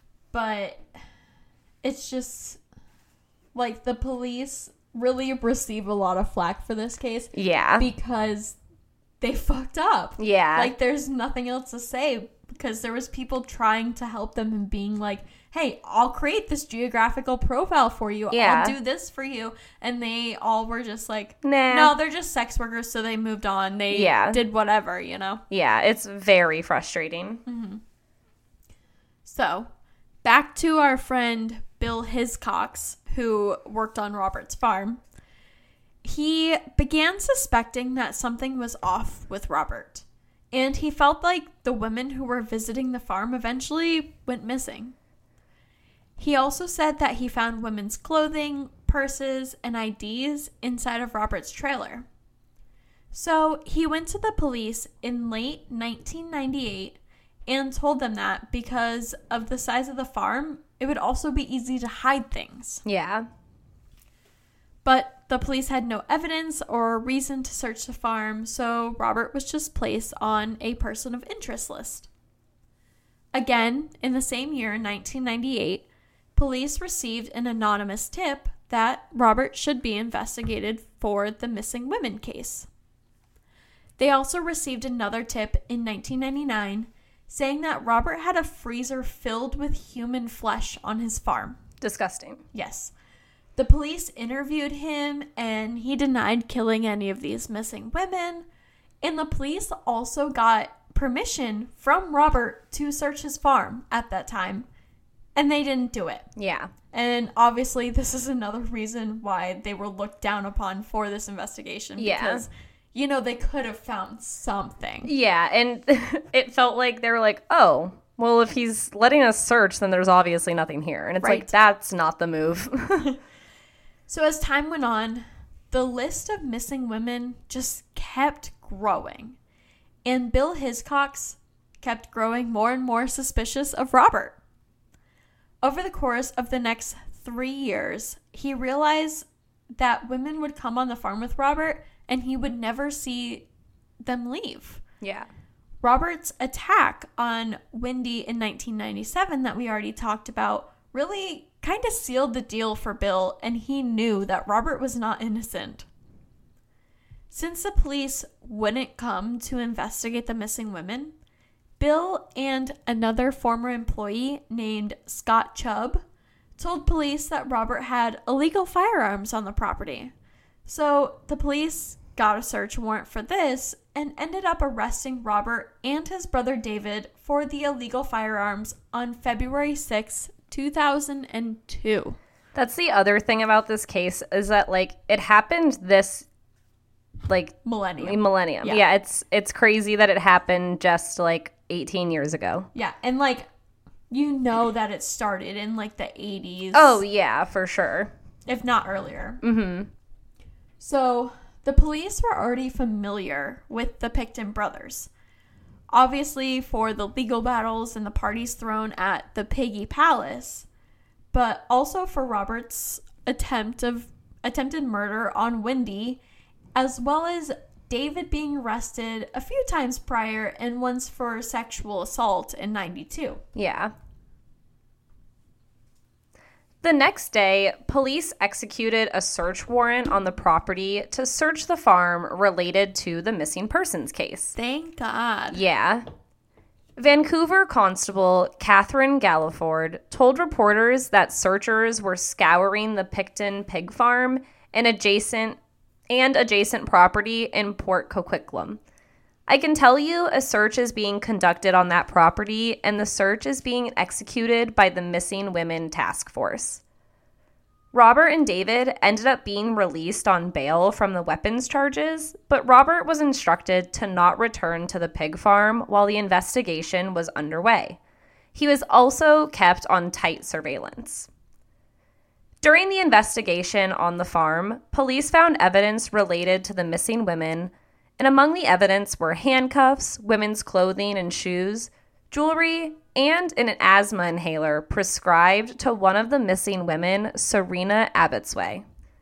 but it's just like the police really receive a lot of flack for this case. Yeah. Because they fucked up. Yeah. Like, there's nothing else to say, because there was people trying to help them and being like, hey, I'll create this geographical profile for you. Yeah. I'll do this for you. And they all were just like, nah. No, they're just sex workers, so they moved on. They yeah. did whatever, you know? Yeah, it's very frustrating. Mm-hmm. So, back to our friend Bill Hiscox, who worked on Robert's farm. He began suspecting that something was off with Robert. And he felt like the women who were visiting the farm eventually went missing. He also said that he found women's clothing, purses, and I Ds inside of Robert's trailer. So he went to the police in late nineteen ninety-eight and told them that because of the size of the farm, it would also be easy to hide things. Yeah. But the police had no evidence or reason to search the farm, so Robert was just placed on a person of interest list. Again, in the same year, nineteen ninety-eight, police received an anonymous tip that Robert should be investigated for the missing women case. They also received another tip in nineteen ninety-nine saying that Robert had a freezer filled with human flesh on his farm. Disgusting. Yes. The police interviewed him, and he denied killing any of these missing women. And the police also got permission from Robert to search his farm at that time, and they didn't do it. Yeah. And obviously, this is another reason why they were looked down upon for this investigation. Yeah. Because, you know, they could have found something. Yeah, and it felt like they were like, oh, well, if he's letting us search, then there's obviously nothing here. And it's Right. like, that's not the move. So as time went on, the list of missing women just kept growing. And Bill Hiscox kept growing more and more suspicious of Robert. Over the course of the next three years, he realized that women would come on the farm with Robert and he would never see them leave. Yeah. Robert's attack on Wendy in nineteen ninety-seven that we already talked about really kind of sealed the deal for Bill, and he knew that Robert was not innocent. Since the police wouldn't come to investigate the missing women, Bill and another former employee named Scott Chubb told police that Robert had illegal firearms on the property. So the police got a search warrant for this and ended up arresting Robert and his brother David for the illegal firearms on February sixth, two thousand two. That's the other thing about this case is that, like, it happened this, like, Millennium. millennium. Yeah. Yeah, it's it's crazy that it happened just, like, eighteen years ago. Yeah, and, like, you know that it started in, like, the eighties. Oh, yeah, for sure. If not earlier. Mm-hmm. So, the police were already familiar with the Pickton brothers. Obviously, for the legal battles and the parties thrown at the Piggy Palace, but also for Robert's attempt of attempted murder on Wendy, as well as David being arrested a few times prior and once for sexual assault in ninety-two. Yeah. The next day, police executed a search warrant on the property to search the farm related to the missing persons case. Thank God. Yeah. Vancouver Constable Catherine Galliford told reporters that searchers were scouring the Pickton pig farm and adjacent and adjacent property in Port Coquitlam. I can tell you a search is being conducted on that property, and the search is being executed by the Missing Women Task Force. Robert and David ended up being released on bail from the weapons charges, but Robert was instructed to not return to the pig farm while the investigation was underway. He was also kept on tight surveillance. During the investigation on the farm, police found evidence related to the missing women, and among the evidence were handcuffs, women's clothing and shoes, jewelry, and an asthma inhaler prescribed to one of the missing women, Serena Abbotsway.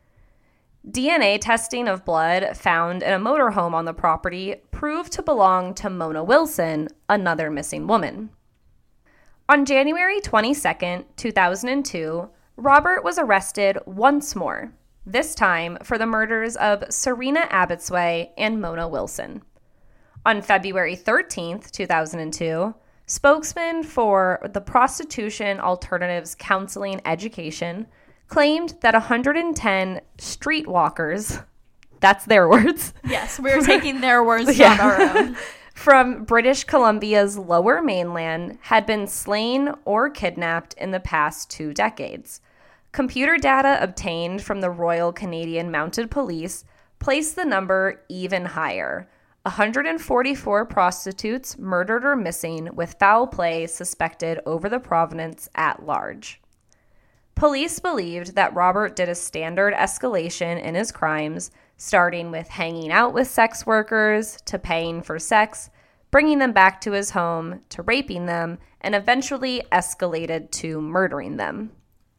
D N A testing of blood found in a motorhome on the property proved to belong to Mona Wilson, another missing woman. On January twenty-second, two thousand two, Robert was arrested once more, this time for the murders of Serena Abbotsway and Mona Wilson. On February thirteenth, two thousand two, spokesman for the Prostitution Alternatives Counseling Education claimed that one hundred ten streetwalkers, that's their words. Yes, we're taking their words, Yeah. not our own. From British Columbia's lower mainland had been slain or kidnapped in the past two decades. Computer data obtained from the Royal Canadian Mounted Police placed the number even higher. one hundred forty-four prostitutes murdered or missing with foul play suspected over the province at large. Police believed that Robert did a standard escalation in his crimes, starting with hanging out with sex workers, to paying for sex, bringing them back to his home, to raping them, and eventually escalated to murdering them.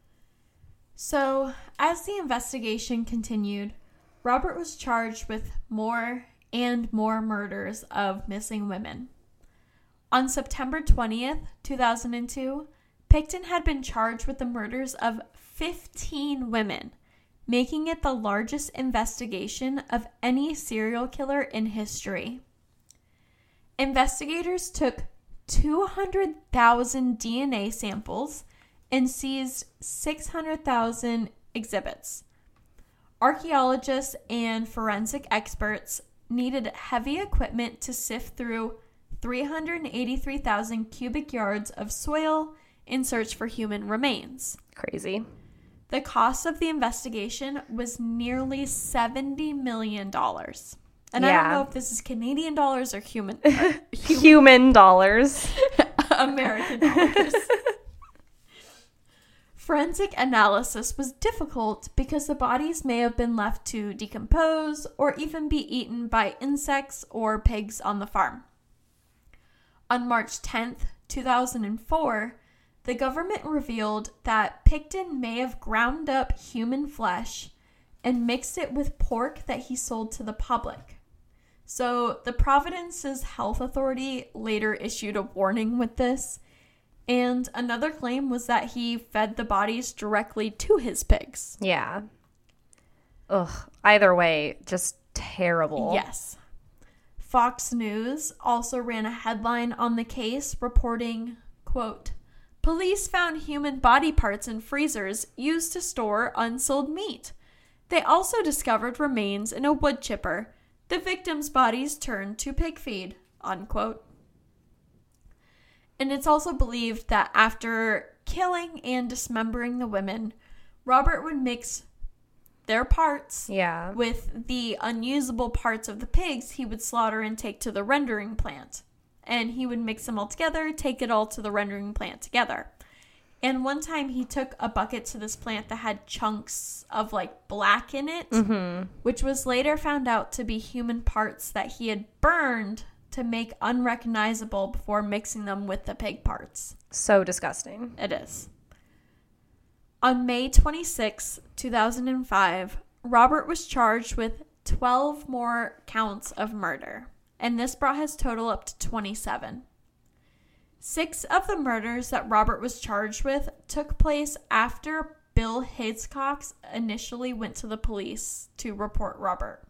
So, as the investigation continued, Robert was charged with more and more murders of missing women. On September twentieth, two thousand two, Pickton had been charged with the murders of fifteen women, making it the largest investigation of any serial killer in history. Investigators took two hundred thousand D N A samples and seized six hundred thousand exhibits. Archaeologists and forensic experts needed heavy equipment to sift through three hundred eighty-three thousand cubic yards of soil in search for human remains. Crazy. The cost of the investigation was nearly seventy million dollars. And Yeah. I don't know if this is Canadian dollars or human, uh, human Human dollars. American dollars. Forensic analysis was difficult because the bodies may have been left to decompose or even be eaten by insects or pigs on the farm. On March tenth, two thousand four, the government revealed that Picton may have ground up human flesh and mixed it with pork that he sold to the public. So the Providence's health authority later issued a warning with this. And another claim was that he fed the bodies directly to his pigs. Yeah. Ugh. Either way, just terrible. Yes. Fox News also ran a headline on the case reporting, quote, "Police found human body parts in freezers used to store unsold meat. They also discovered remains in a wood chipper. The victims' bodies turned to pig feed," unquote. And it's also believed that after killing and dismembering the women, Robert would mix their parts Yeah. with the unusable parts of the pigs he would slaughter and take to the rendering plant. And he would mix them all together, take it all to the rendering plant together. And one time he took a bucket to this plant that had chunks of like black in it, Mm-hmm. which was later found out to be human parts that he had burned to make unrecognizable before mixing them with the pig parts. So disgusting. It is. On May twenty-sixth, two thousand five, Robert was charged with twelve more counts of murder, and this brought his total up to twenty-seven. Six of the murders that Robert was charged with took place after Bill Hiscox initially went to the police to report Robert.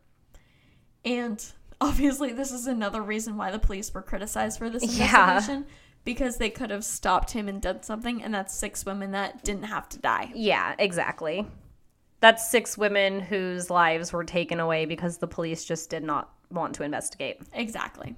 And obviously, this is another reason why the police were criticized for this Yeah. investigation, because they could have stopped him and done something, and that's six women that didn't have to die. Yeah, exactly. That's six women whose lives were taken away because the police just did not want to investigate. Exactly.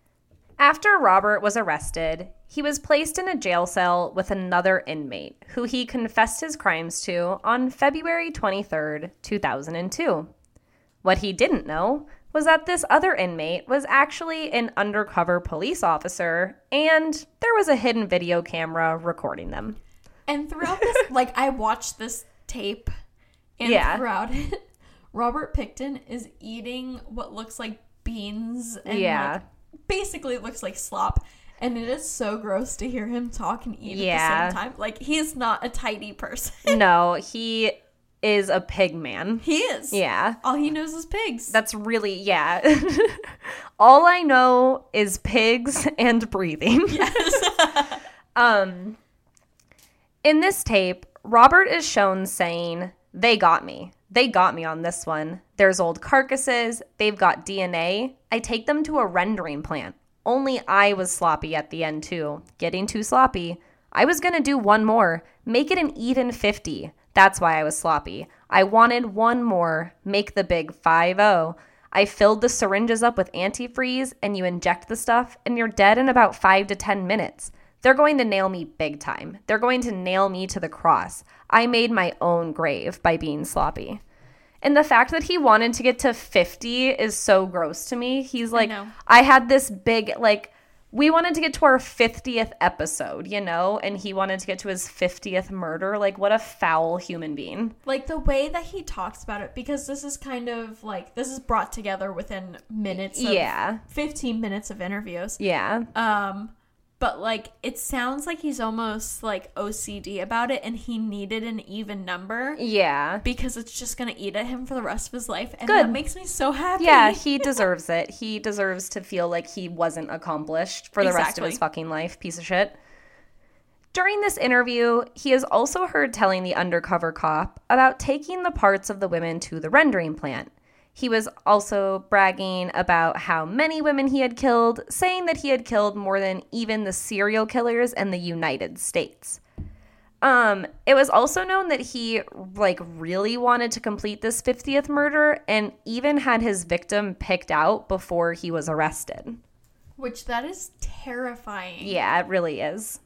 After Robert was arrested, he was placed in a jail cell with another inmate who he confessed his crimes to on February twenty-third, two thousand two. What he didn't know was that this other inmate was actually an undercover police officer, and there was a hidden video camera recording them. And throughout this, like, I watched this tape, and Yeah. throughout it, Robert Picton is eating what looks like beans and, Yeah. like, basically looks like slop. And it is so gross to hear him talk and eat Yeah. at the same time. Like, he is not a tidy person. No, he is a pig man. He is. Yeah. All he knows is pigs. That's really, yeah. All I know is pigs and breathing. Yes. um, in this tape, Robert is shown saying, "They got me. They got me on this one. There's old carcasses. They've got D N A. I take them to a rendering plant. Only I was sloppy at the end too. Getting too sloppy. I was going to do one more. Make it an even fifty. That's why I was sloppy. I wanted one more. Make the big five oh. I filled the syringes up with antifreeze, and you inject the stuff, and you're dead in about five to ten minutes. They're going to nail me big time. They're going to nail me to the cross. I made my own grave by being sloppy." And the fact that he wanted to get to fifty is so gross to me. He's like, know. I had this big, like, we wanted to get to our fiftieth episode, you know, and he wanted to get to his fiftieth murder. Like, what a foul human being. Like, the way that he talks about it, because this is kind of, like, this is brought together within minutes of, Yeah. fifteen minutes of interviews. Yeah. Um, but, like, it sounds like he's almost, like, O C D about it, and he needed an even number Yeah. because it's just going to eat at him for the rest of his life, and Good. that makes me so happy. Yeah, he deserves it. He deserves to feel like he wasn't accomplished for the rest of Exactly. his fucking life, piece of shit. During this interview, he is also heard telling the undercover cop about taking the parts of the women to the rendering plant. He was also bragging about how many women he had killed, saying that he had killed more than even the serial killers in the United States. Um, it was also known that he, like, really wanted to complete this fiftieth murder and even had his victim picked out before he was arrested. Which, that is terrifying. Yeah, it really is.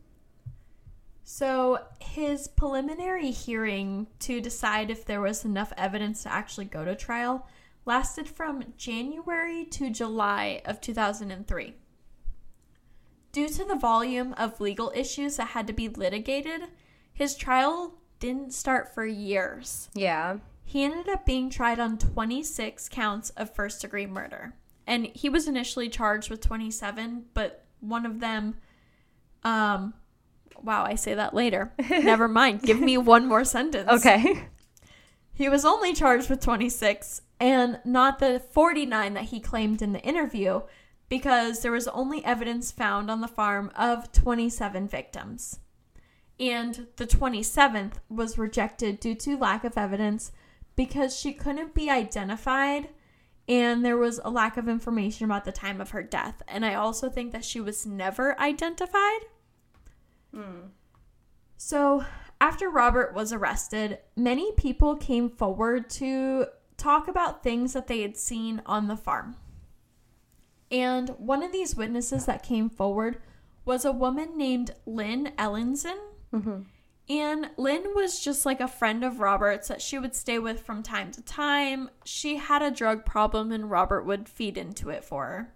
So, his preliminary hearing to decide if there was enough evidence to actually go to trial lasted from January to July of two thousand three. Due to the volume of legal issues that had to be litigated, his trial didn't start for years. Yeah. He ended up being tried on twenty-six counts of first-degree murder. And he was initially charged with twenty-seven, but one of them, um, wow, I say that later. Never mind. Give me one more sentence. Okay. He was only charged with twenty-six and not the forty-nine that he claimed in the interview, because there was only evidence found on the farm of twenty-seven victims. And the twenty-seventh was rejected due to lack of evidence because she couldn't be identified and there was a lack of information about the time of her death. And I also think that she was never identified. Hmm. So after Robert was arrested, many people came forward to talk about things that they had seen on the farm. And one of these witnesses that came forward was a woman named Lynn Ellenson. Mm-hmm. And Lynn was just like a friend of Robert's that she would stay with from time to time. She had a drug problem and Robert would feed into it for her.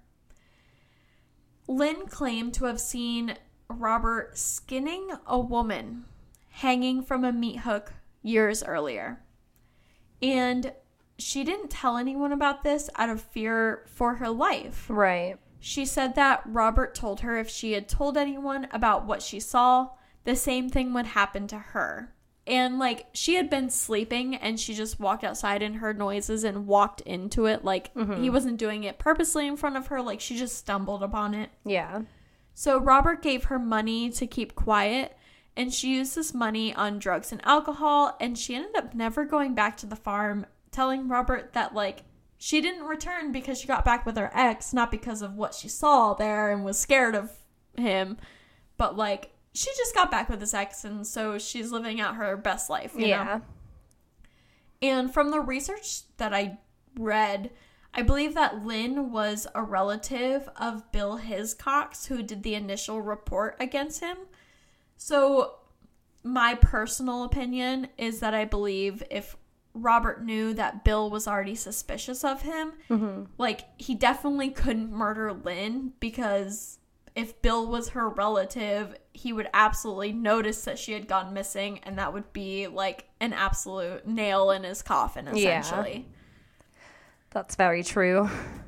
Lynn claimed to have seen Robert skinning a woman hanging from a meat hook years earlier. And she didn't tell anyone about this out of fear for her life. Right. She said that Robert told her if she had told anyone about what she saw, the same thing would happen to her. And, like, she had been sleeping and she just walked outside and heard noises and walked into it. Like, mm-hmm. he wasn't doing it purposely in front of her. Like, she just stumbled upon it. Yeah. So Robert gave her money to keep quiet, and she used this money on drugs and alcohol, and she ended up never going back to the farm, telling Robert that, like, she didn't return because she got back with her ex, not because of what she saw there and was scared of him, but, like, she just got back with his ex, and so she's living out her best life, you yeah. know? And from the research that I read, I believe that Lynn was a relative of Bill Hiscox, who did the initial report against him. So my personal opinion is that I believe if Robert knew that Bill was already suspicious of him, mm-hmm. like, he definitely couldn't murder Lynn, because if Bill was her relative, he would absolutely notice that she had gone missing, and that would be, like, an absolute nail in his coffin, essentially. Yeah. That's very true.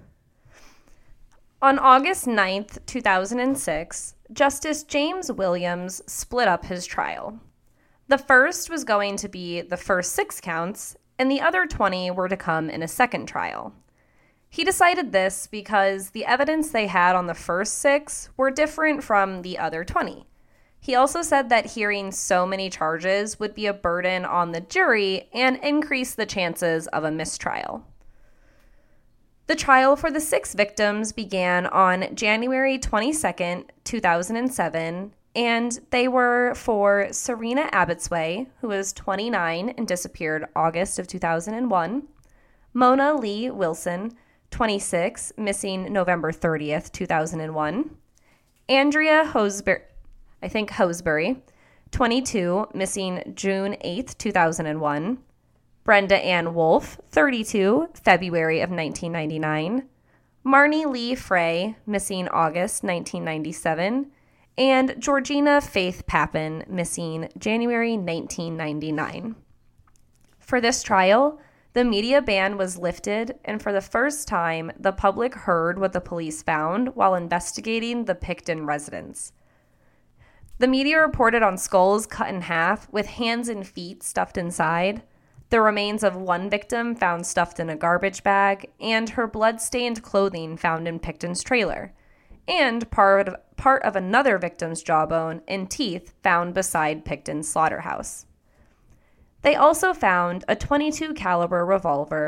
On August ninth, two thousand six, Justice James Williams split up his trial. The first was going to be the first six counts, and the other twenty were to come in a second trial. He decided this because the evidence they had on the first six were different from the other twenty. He also said that hearing so many charges would be a burden on the jury and increase the chances of a mistrial. The trial for the six victims began on January twenty-second, two thousand seven, and they were for Serena Abbotsway, who was twenty-nine and disappeared August of two thousand one, Mona Lee Wilson, twenty-six, missing November thirtieth, two thousand one, Andrea Hosbury, I think Hosbury, twenty-two, missing June eighth, two thousand one, Brenda Ann Wolfe, thirty-two, February of nineteen ninety-nine, Marnie Lee Frey, missing August nineteen ninety-seven, and Georgina Faith Papin, missing January nineteen ninety-nine. For this trial, the media ban was lifted, and for the first time, the public heard what the police found while investigating the Picton residence. The media reported on skulls cut in half with hands and feet stuffed inside, the remains of one victim found stuffed in a garbage bag, and her blood-stained clothing found in Picton's trailer, and part of, part of another victim's jawbone and teeth found beside Picton's slaughterhouse. They also found a twenty-two caliber revolver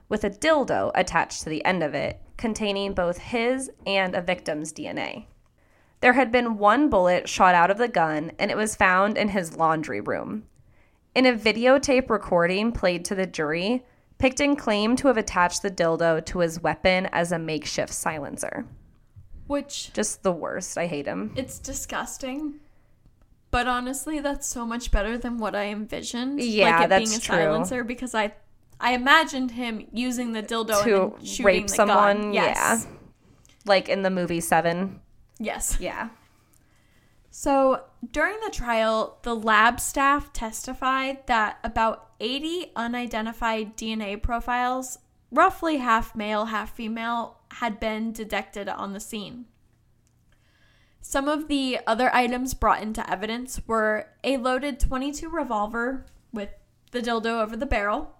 with a dildo attached to the end of it, containing both his and a victim's D N A. There had been one bullet shot out of the gun, and it was found in his laundry room. In a videotape recording played to the jury, Pickton claimed to have attached the dildo to his weapon as a makeshift silencer. Which... Just the worst. I hate him. It's disgusting. But honestly, that's so much better than what I envisioned. Yeah, like it that's being a true. silencer, because I I imagined him using the dildo To and then shooting rape the someone, gun. Yes. yeah. Like in the movie Seven. Yes. Yeah. So, during the trial, the lab staff testified that about eighty unidentified D N A profiles, roughly half male, half female, had been detected on the scene. Some of the other items brought into evidence were a loaded twenty-two revolver with the dildo over the barrel,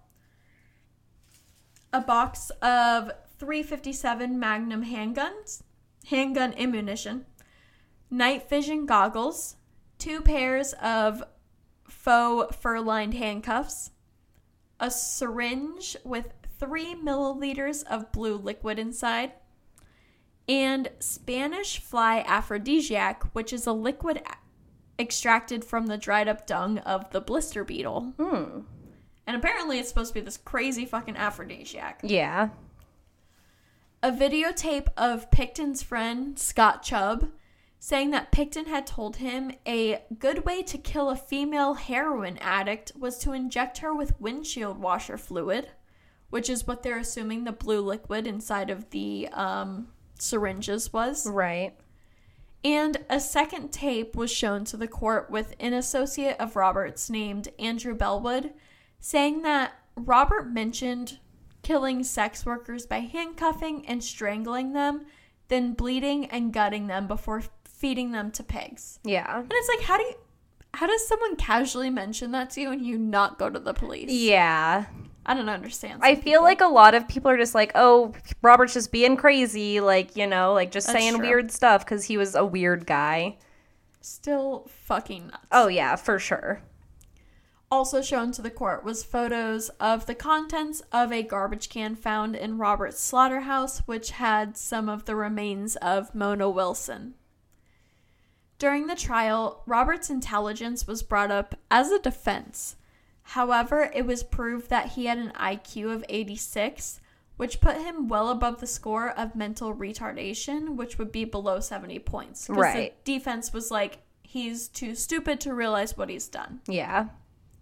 a box of three fifty-seven Magnum handguns, handgun ammunition, night vision goggles, two pairs of faux fur-lined handcuffs, a syringe with three milliliters of blue liquid inside, and Spanish fly aphrodisiac, which is a liquid a- extracted from the dried up dung of the blister beetle. Hmm. And apparently it's supposed to be this crazy fucking aphrodisiac. Yeah. A videotape of Pickton's friend, Scott Chubb, saying that Pickton had told him a good way to kill a female heroin addict was to inject her with windshield washer fluid, which is what they're assuming the blue liquid inside of the um, syringes was. Right. And a second tape was shown to the court with an associate of Robert's named Andrew Bellwood, saying that Robert mentioned killing sex workers by handcuffing and strangling them, then bleeding and gutting them before feeding them to pigs. Yeah. And it's like, how do you, how does someone casually mention that to you and you not go to the police? Yeah. I don't understand. I feel people. like a lot of people are just like, oh, Robert's just being crazy, like, you know, like just That's saying true. weird stuff because he was a weird guy. Still fucking nuts. Oh, yeah, for sure. Also shown to the court was photos of the contents of a garbage can found in Robert's slaughterhouse, which had some of the remains of Mona Wilson. During the trial, Robert's intelligence was brought up as a defense. However, it was proved that he had an I Q of eighty-six, which put him well above the score of mental retardation, which would be below seventy points. 'Cause Right. the defense was like, he's too stupid to realize what he's done. Yeah.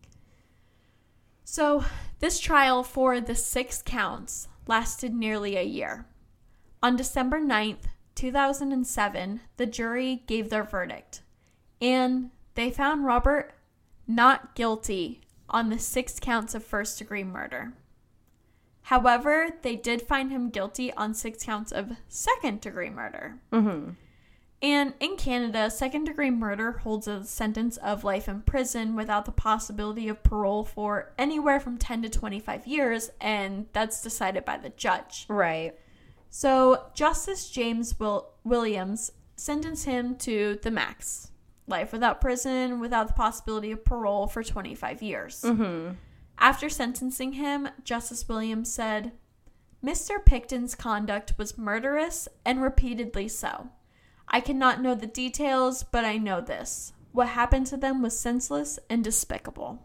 So, this trial for the six counts lasted nearly a year. On December ninth, two thousand seven, the jury gave their verdict, and they found Robert not guilty on the six counts of first-degree murder. However, they did find him guilty on six counts of second-degree murder. Mm-hmm. And in Canada, second-degree murder holds a sentence of life in prison without the possibility of parole for anywhere from ten to twenty-five years, and that's decided by the judge. Right. So Justice James Will- Williams sentenced him to the max. Life without prison, without the possibility of parole for twenty-five years. Mm-hmm. After sentencing him, Justice Williams said, "Mister Pickton's conduct was murderous and repeatedly so. I cannot know the details, but I know this. What happened to them was senseless and despicable."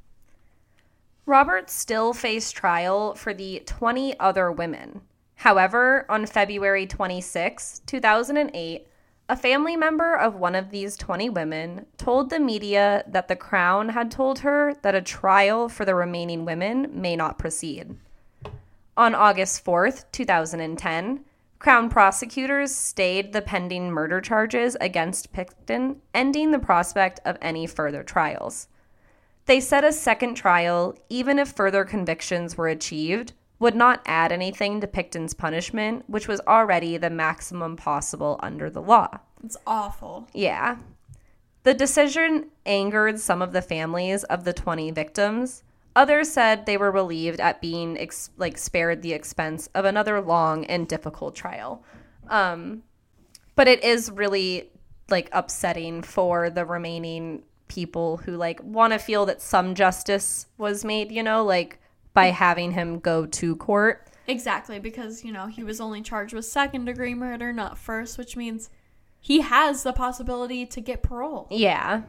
Robert still faced trial for the twenty other women. However, on February twenty-sixth, two thousand eight, a family member of one of these twenty women told the media that the Crown had told her that a trial for the remaining women may not proceed. On August fourth, two thousand ten, Crown prosecutors stayed the pending murder charges against Pickton, ending the prospect of any further trials. They said a second trial, even if further convictions were achieved, would not add anything to Pickton's punishment, which was already the maximum possible under the law. It's awful. Yeah. The decision angered some of the families of the twenty victims. Others said they were relieved at being ex- like spared the expense of another long and difficult trial. Um, but it is really like upsetting for the remaining people who like want to feel that some justice was made, you know, like by having him go to court. Exactly, because, you know, he was only charged with second degree murder, not first, which means he has the possibility to get parole. Yeah.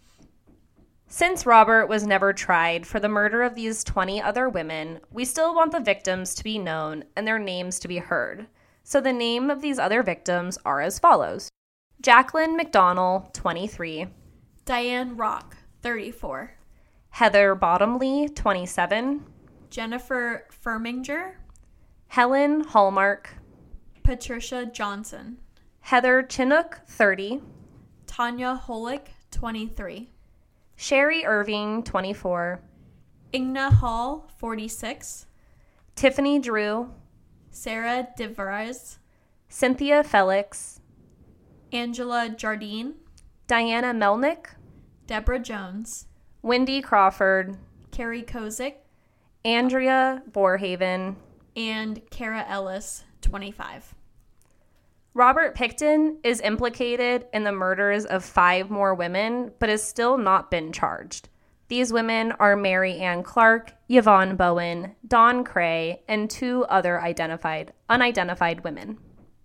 Since Robert was never tried for the murder of these twenty other women, we still want the victims to be known and their names to be heard. So the name of these other victims are as follows. Jacqueline McDonnell, twenty-three. Diane Rock, thirty-four. Heather Bottomley, twenty-seven. Jennifer Firminger. Helen Hallmark. Patricia Johnson. Heather Chinook, thirty. Tanya Holick, twenty-three. Sherry Irving, twenty-four. Igna Hall, forty-six. Tiffany Drew. Sarah DeVries. Cynthia Felix. Angela Jardine. Diana Melnick. Deborah Jones. Wendy Crawford. Carrie Kozik. Andrea Borhaven. And Kara Ellis, twenty-five. Robert Pickton is implicated in the murders of five more women, but has still not been charged. These women are Mary Ann Clark, Yvonne Bowen, Dawn Cray, and two other identified, unidentified women.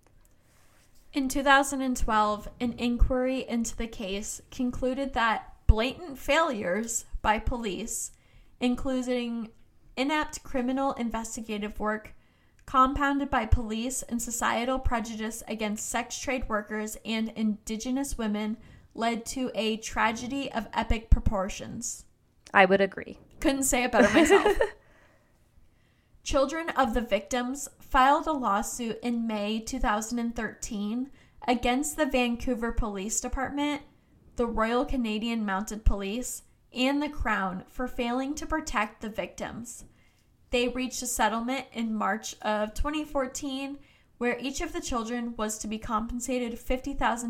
In two thousand twelve, an inquiry into the case concluded that blatant failures by police, including inept criminal investigative work, compounded by police and societal prejudice against sex trade workers and indigenous women, led to a tragedy of epic proportions. I would agree. Couldn't say it better myself. Children of the victims filed a lawsuit in May two thousand thirteen against the Vancouver Police Department, the Royal Canadian Mounted Police, and the Crown for failing to protect the victims. They reached a settlement in March of twenty fourteen where each of the children was to be compensated fifty thousand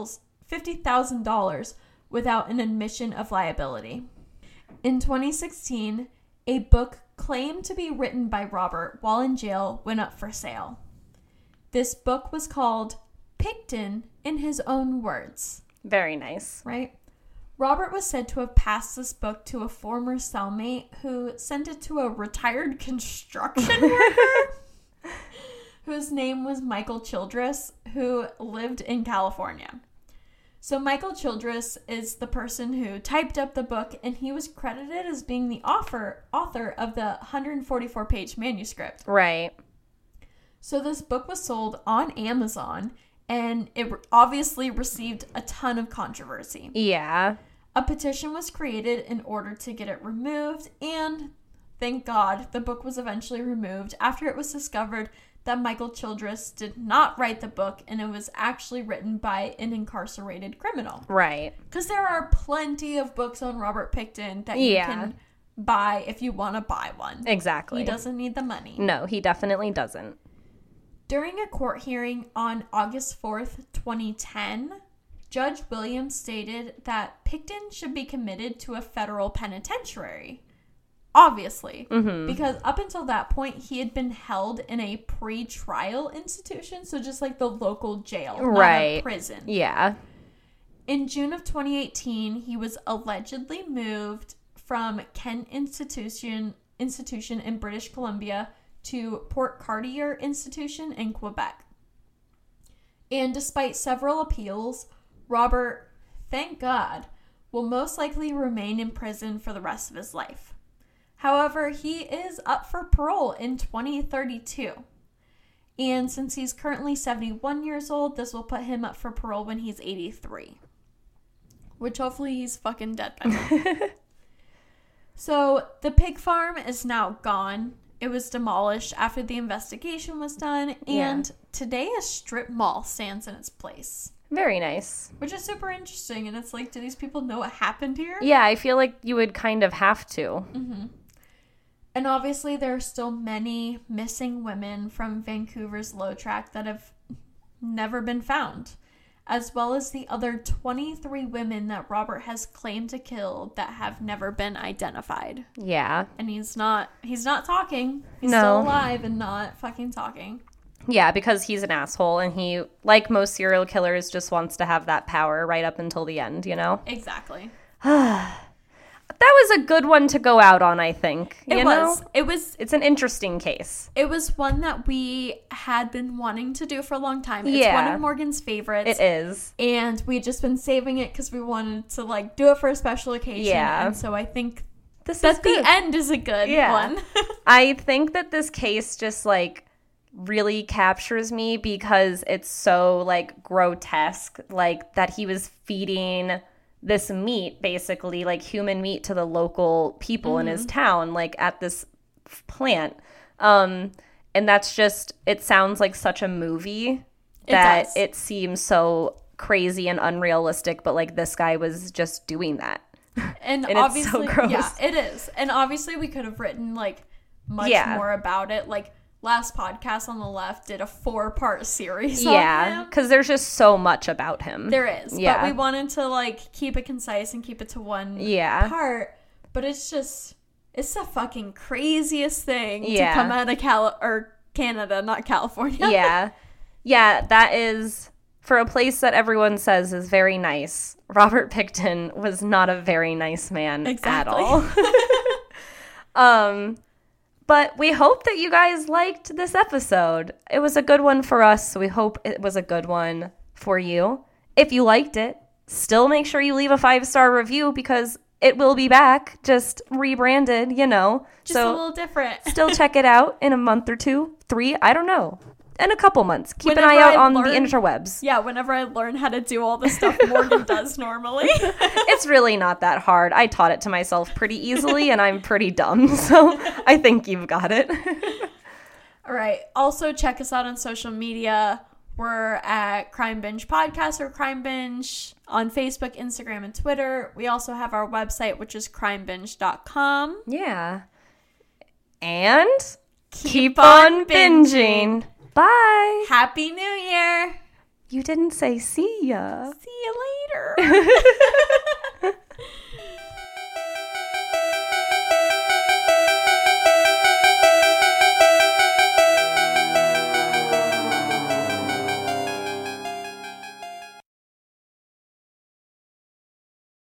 dollars without an admission of liability. In twenty sixteen, a book claimed to be written by Robert while in jail went up for sale. This book was called Pickton in His Own Words. Very nice. Right? Robert was said to have passed this book to a former cellmate who sent it to a retired construction worker whose name was Michael Childress, who lived in California. So Michael Childress is the person who typed up the book, and he was credited as being the author, author of the one hundred forty-four page manuscript. Right. So this book was sold on Amazon, and it obviously received a ton of controversy. Yeah. A petition was created in order to get it removed, and thank God the book was eventually removed after it was discovered that Michael Childress did not write the book, and it was actually written by an incarcerated criminal. Right. Because there are plenty of books on Robert Pickton that you Yeah. can buy if you want to buy one. Exactly. He doesn't need the money. No, he definitely doesn't. During a court hearing on August fourth, twenty ten, Judge Williams stated that Pickton should be committed to a federal penitentiary. Obviously, Mm-hmm. because up until that point, he had been held in a pre-trial institution, so just like the local jail, not Right. a prison. Yeah. In June of twenty eighteen, he was allegedly moved from Kent Institution, Institution in British Columbia to Port Cartier Institution in Quebec. And despite several appeals, Robert, thank God, will most likely remain in prison for the rest of his life. However, he is up for parole in twenty thirty-two. And since he's currently seventy-one years old, this will put him up for parole when he's eighty-three. Which hopefully he's fucking dead by then. So, the pig farm is now gone. It was demolished after the investigation was done. And Yeah. today a strip mall stands in its place. Very nice. Which is super interesting. And it's like, do these people know what happened here? Yeah, I feel like you would kind of have to. Mm-hmm. And obviously, there are still many missing women from Vancouver's Low Track that have never been found, as well as the other twenty-three women that Robert has claimed to kill that have never been identified. Yeah. And he's not, he's not talking. He's No. still alive and not fucking talking. Yeah, because he's an asshole and he, like most serial killers, just wants to have that power right up until the end, you know? Exactly. that was a good one to go out on, I think. It you was. know? It was. It's an interesting case. It was one that we had been wanting to do for a long time. It's Yeah. one of Morgan's favorites. It is. And we just been saving it because we wanted to like do it for a special occasion. Yeah. And so I think This that is good. the end is a good Yeah. one. I think that this case just like really captures me because it's so like grotesque, like that he was feeding this meat, basically like human meat, to the local people mm-hmm. in his town, like at this plant. Um, and that's just, it sounds like such a movie that it, it seems so crazy and unrealistic, but like this guy was just doing that. And, and obviously, it's so gross. yeah, it is. And obviously we could have written like much yeah. more about it. Like last podcast on the left did a four part series. Yeah, because there's just so much about him. There is. Yeah. But we wanted to like keep it concise and keep it to one yeah. part. But it's just, it's the fucking craziest thing yeah. to come out of Cal or Canada, not California. Yeah. Yeah, that is, for a place that everyone says is very nice, Robert Pickton was not a very nice man exactly. at all. um, but we hope that you guys liked this episode. It was a good one for us, so we hope it was a good one for you. If you liked it, still make sure you leave a five-star review because it will be back, just rebranded, you know. Just so a little different. Still check it out in a month or two, three, I don't know. In a couple months. Keep whenever an eye out I on learn, the interwebs. Yeah, whenever I learn how to do all the stuff Morgan does normally. It's really not that hard. I taught it to myself pretty easily, and I'm pretty dumb, so I think you've got it. All right. Also, check us out on social media. We're at Crime Binge Podcast or Crime Binge on Facebook, Instagram, and Twitter. We also have our website, which is crime binge dot com. Yeah. And keep, keep on, on binging. binging. Bye. Happy New Year. You didn't say see ya. See you later.